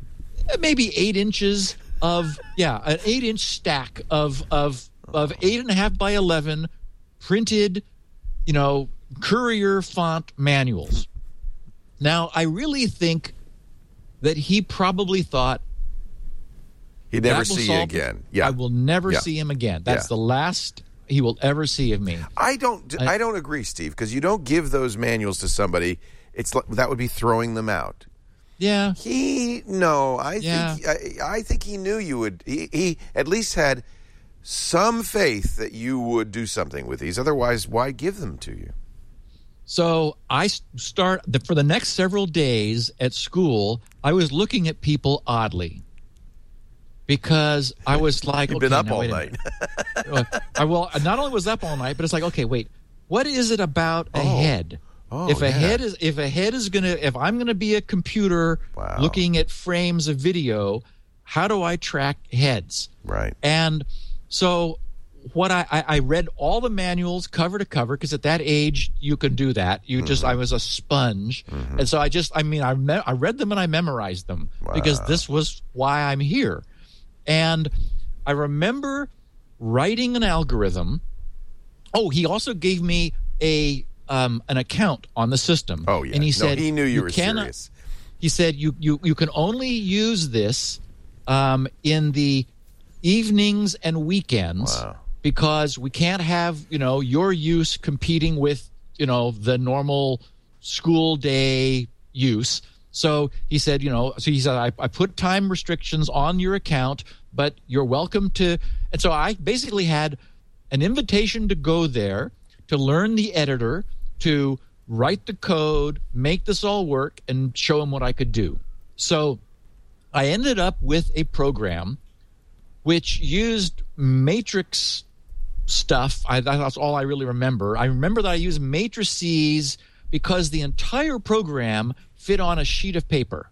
maybe eight inches of yeah, an eight inch stack of of of eight and a half by eleven printed, you know, Courier font manuals. Now I really think that he probably thought, He'd never that will see you solve- again. Yeah. I will never Yeah. see him again. That's Yeah. the last he will ever see of me. I don't. I, I- don't agree, Steve, because you don't give those manuals to somebody. It's like, that would be throwing them out. Yeah. He no. I Yeah. think. I, I think he knew you would. He, he at least had some faith that you would do something with these. Otherwise, why give them to you? So I s- start the, for the next several days at school. I was looking at people oddly because I was like, You've okay, been up now, all wait a night. minute. Uh, I well, I not only was up all night, but it's like, okay, wait, what is it about a Oh. head? Oh, if a yeah. head is if a head is gonna if I'm gonna be a computer Wow. looking at frames of video, how do I track heads? Right. And so what I, I, I read all the manuals cover to cover because at that age you could do that. You just I was a sponge, and so I just I mean I me- I read them and I memorized them because this was why I'm here. And I remember writing an algorithm. Oh, he also gave me a um, an account on the system. Oh yeah. and he No, said he knew you, were cannot, serious. He said you you you can only use this um, in the evenings and weekends Wow. because we can't have you know your use competing with you know the normal school day use. So he said, you know, so he said, I, I put time restrictions on your account, but you're welcome to. And so I basically had an invitation to go there, to learn the editor, to write the code, make this all work, and show him what I could do. So I ended up with a program which used matrix stuff. I, that's all I really remember. I remember that I used matrices because the entire program fit on a sheet of paper,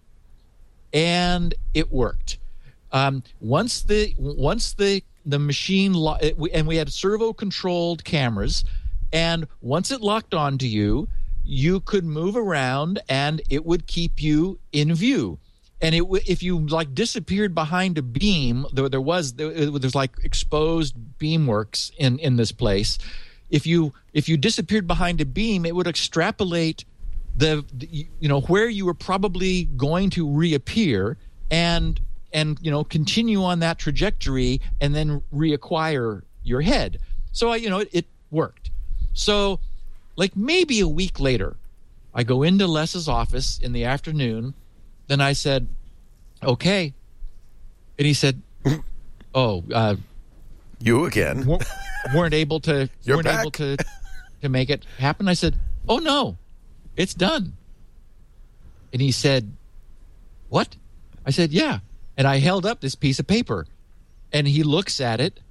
and it worked. Um, once the once the the machine lo- it, we, and we had servo controlled cameras, and once it locked onto you, you could move around and it would keep you in view. and it if you like disappeared behind a beam, there, there was there, there's like exposed beamworks in in this place. If you if you disappeared behind a beam, it would extrapolate the, the you know where you were probably going to reappear, and and you know continue on that trajectory, and then reacquire your head. So I you know it, it worked. So like maybe a week later, I go into Les's office in the afternoon. Then I said, "Okay," and he said, "Oh, uh, you again weren't, weren't able to You're weren't back. able to to make it happen." I said, "Oh no, it's done." And he said, "What?" I said, "Yeah." And I held up this piece of paper, and he looks at it,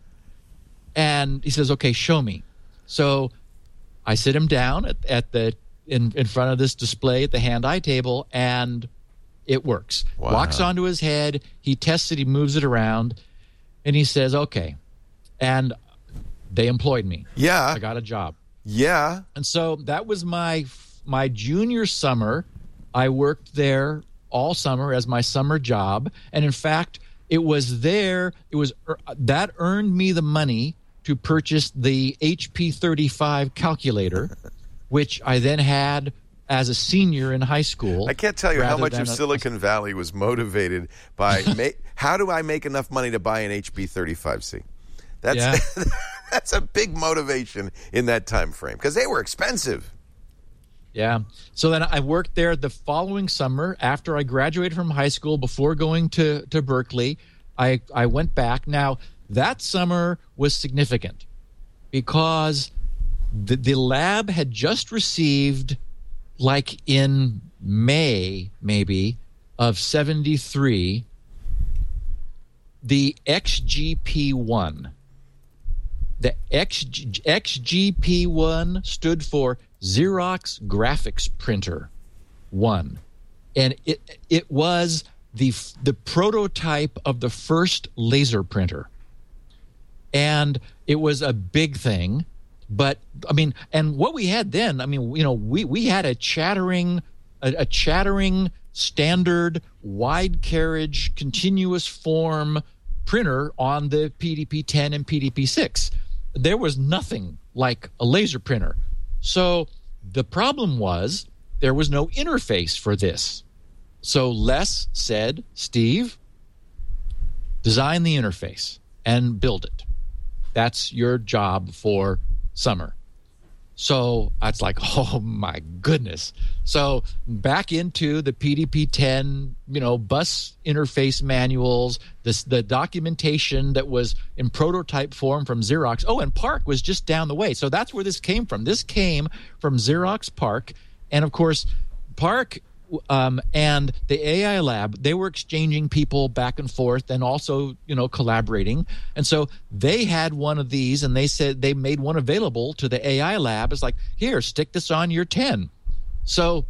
and he says, "Okay, show me." So I sit him down at, at the in in front of this display at the hand-eye table, and it works. Wow. Locks onto his head. He tests it. He moves it around, and he says, "Okay." And they employed me. Yeah. I got a job. Yeah. And so that was my my junior summer. I worked there all summer as my summer job, and in fact, it was there. It was that earned me the money to purchase the H P thirty-five calculator, which I then had as a senior in high school. I can't tell you how rather much than of a- Silicon Valley was motivated by ma- how do I make enough money to buy an H P thirty-five C? That's Yeah. that's a big motivation in that time frame because they were expensive. Yeah. So then I worked there the following summer after I graduated from high school. Before going to, to Berkeley, I, I went back. Now, that summer was significant because the, the lab had just received, like in May maybe, of seventy-three, the X G P one. The X G P one stood for Xerox Graphics Printer one, and it it was the the prototype of the first laser printer, and it was a big thing. But I mean, and what we had then, I mean, you know, we we had a chattering a, a chattering standard wide carriage continuous form printer on the P D P ten and P D P six. There was nothing like a laser printer. So the problem was there was no interface for this. So Les said, "Steve, design the interface and build it. That's your job for summer." So I was like, oh my goodness. So back into the P D P ten, you know, bus interface manuals, this the documentation that was in prototype form from Xerox. Oh, and Park was just down the way. So that's where this came from. This came from Xerox PARC. And of course, PARC um, and the A I lab, they were exchanging people back and forth and also, you know, collaborating. And so they had one of these, and they said they made one available to the A I lab. It's like, here, stick this on your ten. So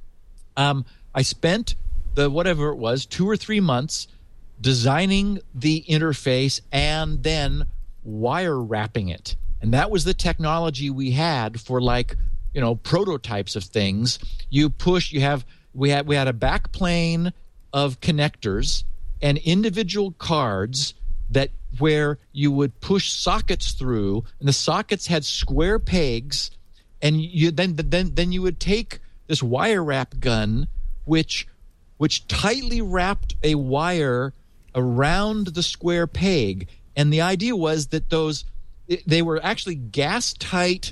um, I spent the whatever it was, two or three months designing the interface and then wire wrapping it. And that was the technology we had for, like, you know, prototypes of things. You push, you have, we had, we had a back plane of connectors and individual cards that where you would push sockets through, and the sockets had square pegs, and you then then then you would take this wire wrap gun, which which tightly wrapped a wire around the square peg, and the idea was that those they were actually gas tight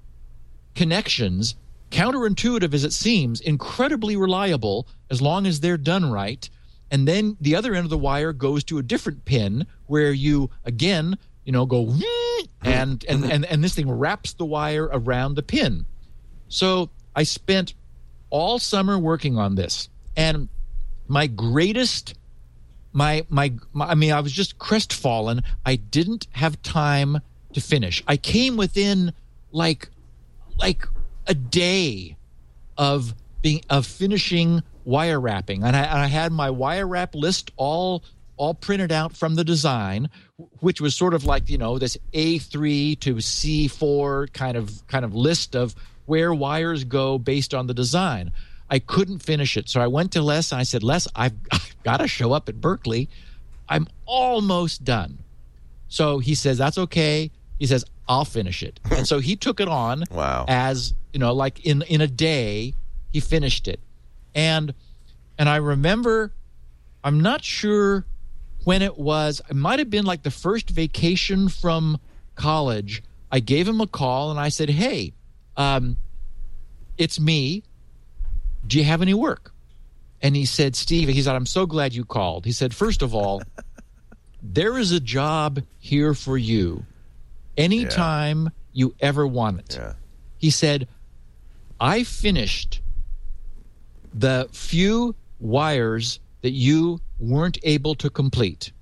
connections, counterintuitive as it seems, incredibly reliable as long as they're done right. And then the other end of the wire goes to a different pin where you, again, you know, go and and and, and this thing wraps the wire around the pin. So I spent all summer working on this. And my greatest, my, my, my I mean, I was just crestfallen. I didn't have time to finish. I came within like like a day of being of finishing wire wrapping, and I, and I had my wire wrap list all all printed out from the design, which was sort of like, you know, this A three to C four kind of kind of list of where wires go based on the design. I couldn't finish it, so I went to Les and I said, Les, I've got to show up at Berkeley. I'm almost done. So he says, that's okay. He says, I'll finish it. And so he took it on wow. as, you know, like in, in a day, he finished it. And and I remember, I'm not sure when it was. It might have been like the first vacation from college. I gave him a call and I said, hey, um, it's me. Do you have any work? And he said, Steve, he said, I'm so glad you called. He said, first of all, there is a job here for you anytime yeah. you ever want it. Yeah. He said, I finished the few wires that you weren't able to complete.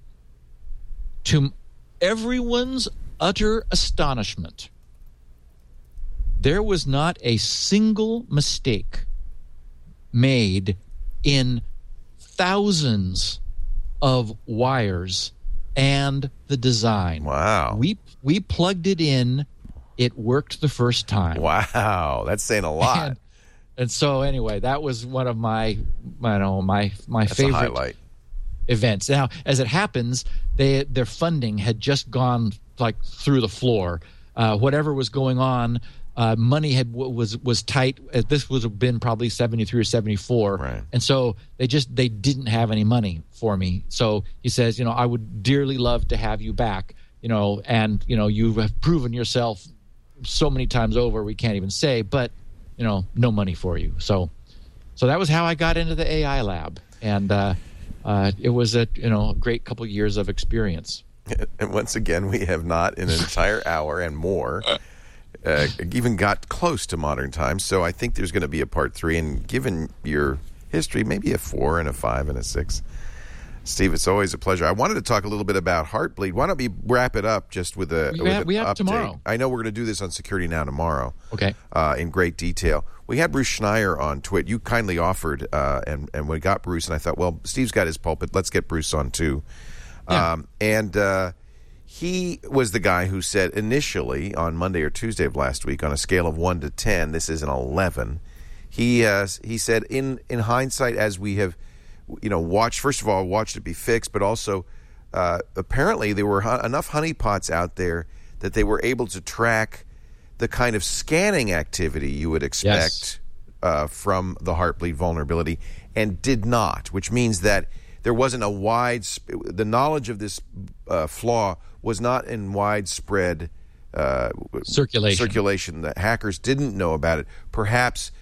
To everyone's utter astonishment, there was not a single mistake made in thousands of wires and the design. Wow. We we plugged it in. It worked the first time. Wow. That's saying a lot. And, and so anyway, that was one of my, I don't know, my my That's favorite a highlight. events. Now, as it happens, they their funding had just gone like through the floor. Uh, whatever was going on, uh, money had was was tight. This would have been probably seventy-three or seventy-four, right. And so they just they didn't have any money for me. So he says, you know, I would dearly love to have you back. You know, and you know, you have proven yourself so many times over, we can't even say, but you know, no money for you. So, so that was how I got into the A I lab, and uh, uh, it was a you know a great couple years of experience. And once again, we have not in an entire hour and more uh, even got close to modern times. So I think there's going to be a part three, and given your history, maybe a four and a five and a six. Steve, it's always a pleasure. I wanted to talk a little bit about Heartbleed. Why don't we wrap it up just with a We with have, an we have update? tomorrow. I know we're going to do this on Security Now tomorrow. Okay. Uh, in great detail. We had Bruce Schneier on Twit. You kindly offered, uh, and, and we got Bruce, and I thought, well, Steve's got his pulpit. Let's get Bruce on too. Yeah. Um, and uh, he was the guy who said initially on Monday or Tuesday of last week, on a scale of one to ten, this is an eleven. He uh, he said, in, in hindsight, as we have you know, watched, first of all, watched it be fixed, but also uh, apparently there were hu- enough honeypots out there that they were able to track the kind of scanning activity you would expect Yes. uh, from the Heartbleed vulnerability, and did not, which means that there wasn't a wide, sp- the knowledge of this uh, flaw was not in widespread uh, Circulation. circulation. The hackers didn't know about it. Perhaps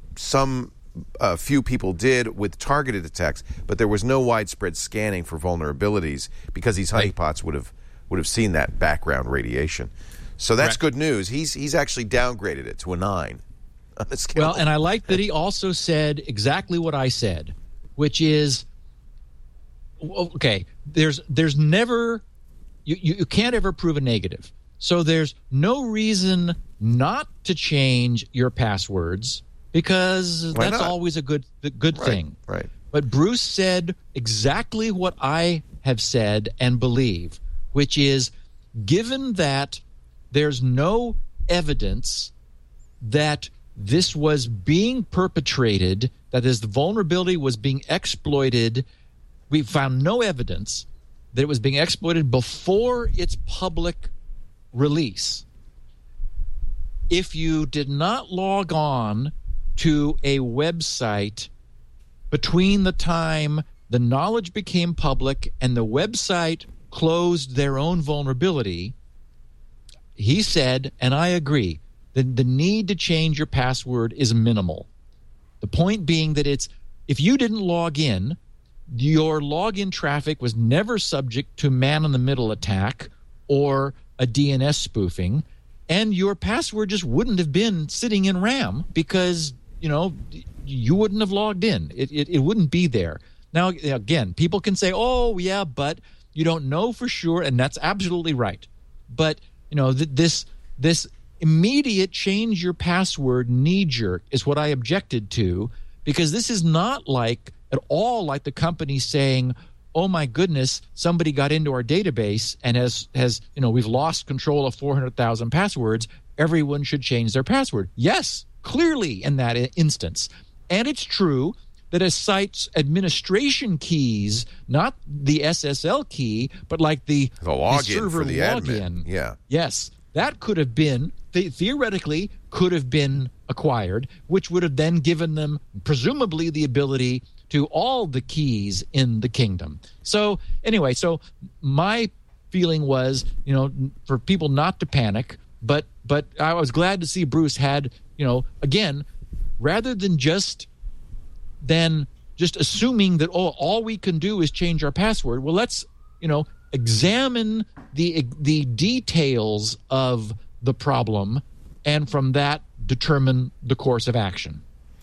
some a few people did with targeted attacks, but there was no widespread scanning for vulnerabilities because these honeypots would have would have seen that background radiation. So that's Correct. good news. He's he's actually downgraded it to a nine on the scale. Well, and I like that he also said exactly what I said, which is, okay, there's there's never you, you, you can't ever prove a negative. So there's no reason not to change your passwords, because Why that's not? always a good a good Right, thing. right. But Bruce said exactly what I have said and believe, which is, given that there's no evidence that this was being perpetrated, that this vulnerability was being exploited, we found no evidence that it was being exploited before its public release. If you did not log on to a website between the time the knowledge became public and the website closed their own vulnerability, he said, and I agree, that the need to change your password is minimal. The point being that it's, if you didn't log in, your login traffic was never subject to man-in-the-middle attack or a D N S spoofing, and your password just wouldn't have been sitting in RAM because, you know, you wouldn't have logged in. It, it, it wouldn't be there. Now, again, people can say, oh, yeah, but you don't know for sure, and that's absolutely right. But, you know, th- this this immediate change your password knee-jerk is what I objected to, because this is not like at all like the company saying, oh my goodness, somebody got into our database and has, has you know, we've lost control of four hundred thousand passwords. Everyone should change their password. Yes, clearly in that instance. And it's true that a site's administration keys, not the S S L key, but like the, The login the server for the login. admin. Yeah. Yes, that could have been, the, theoretically, could have been acquired, which would have then given them, presumably, the ability to all the keys in the kingdom. So anyway, so my feeling was, you know, for people not to panic, but but I was glad to see Bruce had, you know, again, rather than just then just assuming that oh, all we can do is change our password. Well, let's, you know, examine the the details of the problem, and from that determine the course of action.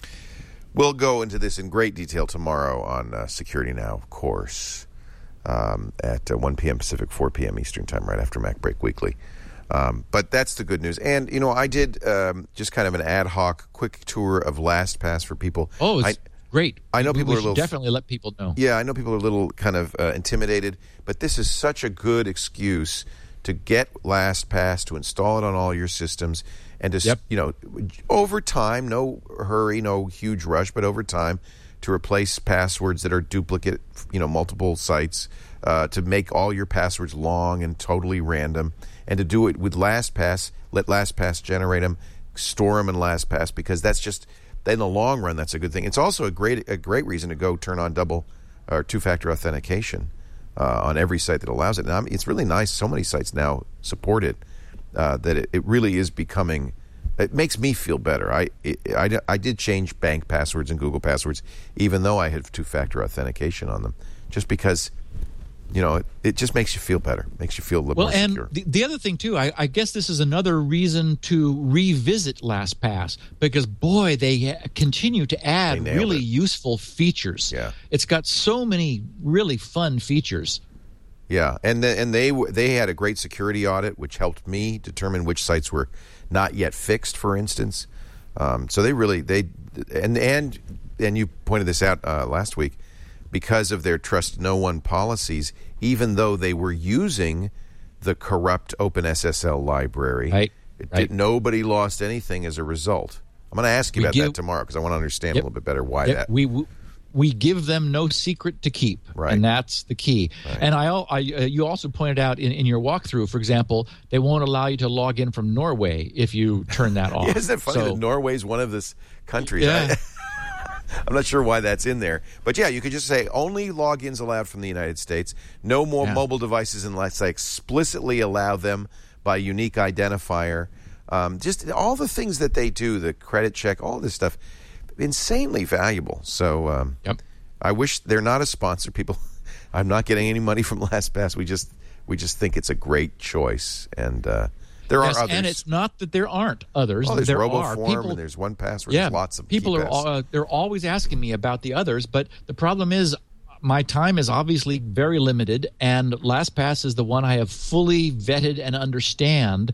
We'll go into this in great detail tomorrow on uh, Security Now, of course, um, at uh, one p.m. Pacific, four p.m. Eastern Time, right after Mac Break Weekly. Um, but that's the good news. And, you know, I did um, just kind of an ad hoc quick tour of LastPass for people. Oh, it's I, great. I know we, people we are a little... definitely let people know. Yeah, I know people are a little kind of uh, intimidated, but this is such a good excuse to get LastPass, to install it on all your systems, and to, yep. you know, over time, no hurry, no huge rush, but over time, to replace passwords that are duplicate, you know, multiple sites, uh, to make all your passwords long and totally random, and to do it with LastPass, let LastPass generate them, store them in LastPass, because that's just, in the long run, that's a good thing. It's also a great a great reason to go turn on double or two-factor authentication uh, on every site that allows it. And I mean, it's really nice. So many sites now support it. Uh, that it, it really is becoming, it makes me feel better. I, it, I, I did change bank passwords and Google passwords, even though I had two-factor authentication on them, just because, you know, it, it just makes you feel better, makes you feel a little well, more and secure. The, the other thing, too, I, I guess this is another reason to revisit LastPass, because, boy, they continue to add really it. useful features. Yeah. It's got so many really fun features. Yeah, and the, and they they had a great security audit, which helped me determine which sites were not yet fixed, for instance. Um, so they really they and and and you pointed this out uh, last week, because of their trust no one policies. Even though they were using the corrupt OpenSSL library, right, it right. Did, nobody lost anything as a result. I'm going to ask you we about give, that tomorrow, because I want to understand yep, a little bit better why yep, that. We, we we give them no secret to keep, right. and that's the key. Right. And I, I uh, you also pointed out in, in your walkthrough, for example, they won't allow you to log in from Norway if you turn that off. Yeah, isn't it funny so, that Norway's one of this countries? Yeah. I, I'm not sure why that's in there. But yeah, you could just say only logins allowed from the United States. No more yeah. mobile devices unless I explicitly allow them by unique identifier. Um, just all the things that they do, the credit check, all this stuff, insanely valuable. So um, yep. I wish they're not a sponsor. People, I'm not getting any money from LastPass. We just we just think it's a great choice. And uh, there yes, are others. And it's not that there aren't others. Oh, there's there RoboForm are. People, and there's one password. Yeah, there's lots of people are pass. uh, they're always asking me about the others, but the problem is my time is obviously very limited, and LastPass is the one I have fully vetted and understand,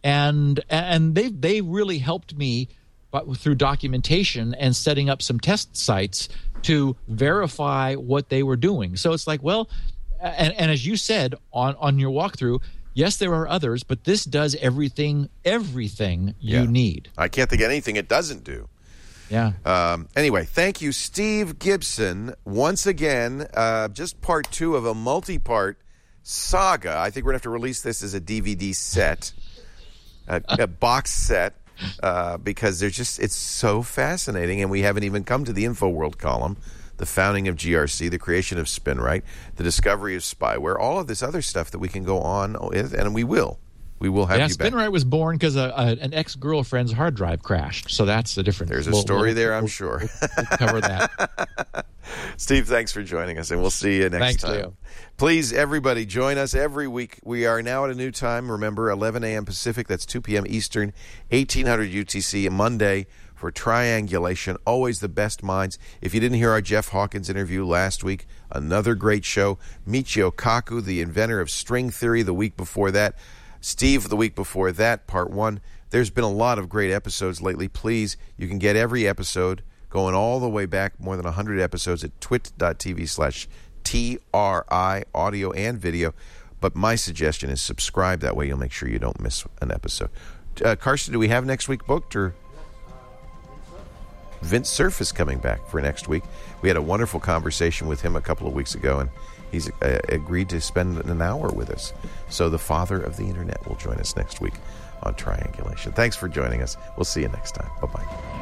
and and they they really helped me, but through documentation and setting up some test sites to verify what they were doing. So it's like, well, and, and as you said on on your walkthrough, yes, there are others, but this does everything, everything you Yeah. need. I can't think of anything it doesn't do. Yeah. Um, anyway, thank you, Steve Gibson, once again. Uh, just part two of a multi-part saga. I think we're going to have to release this as a D V D set, a, a box set, uh, because there's just it's so fascinating, and we haven't even come to the InfoWorld column. The founding of G R C, the creation of SpinRite, the discovery of spyware, all of this other stuff that we can go on with, and we will. We will have yeah, you back. SpinRite was born because a, a, an ex-girlfriend's hard drive crashed, so that's the difference. There's a We'll- story we'll- there, I'm we'll- sure. We'll cover that. Steve, thanks for joining us, and we'll see you next Thanks, time. Leo. Please, everybody, join us every week. We are now at a new time. Remember, eleven a.m. Pacific, that's two p.m. Eastern, eighteen hundred U T C, Monday for Triangulation. Always the best minds. If you didn't hear our Jeff Hawkins interview last week, another great show. Michio Kaku, the inventor of string theory, the week before that. Steve, the week before that, part one. There's been a lot of great episodes lately. Please, you can get every episode going all the way back, more than one hundred episodes at twit.tv slash TRI, audio and video. But my suggestion is subscribe. That way you'll make sure you don't miss an episode. Uh, Carson, do we have next week booked? Or Vince Cerf is coming back for next week. We had a wonderful conversation with him a couple of weeks ago, and he's uh, agreed to spend an hour with us. So the father of the internet will join us next week on Triangulation. Thanks for joining us. We'll see you next time. Bye-bye.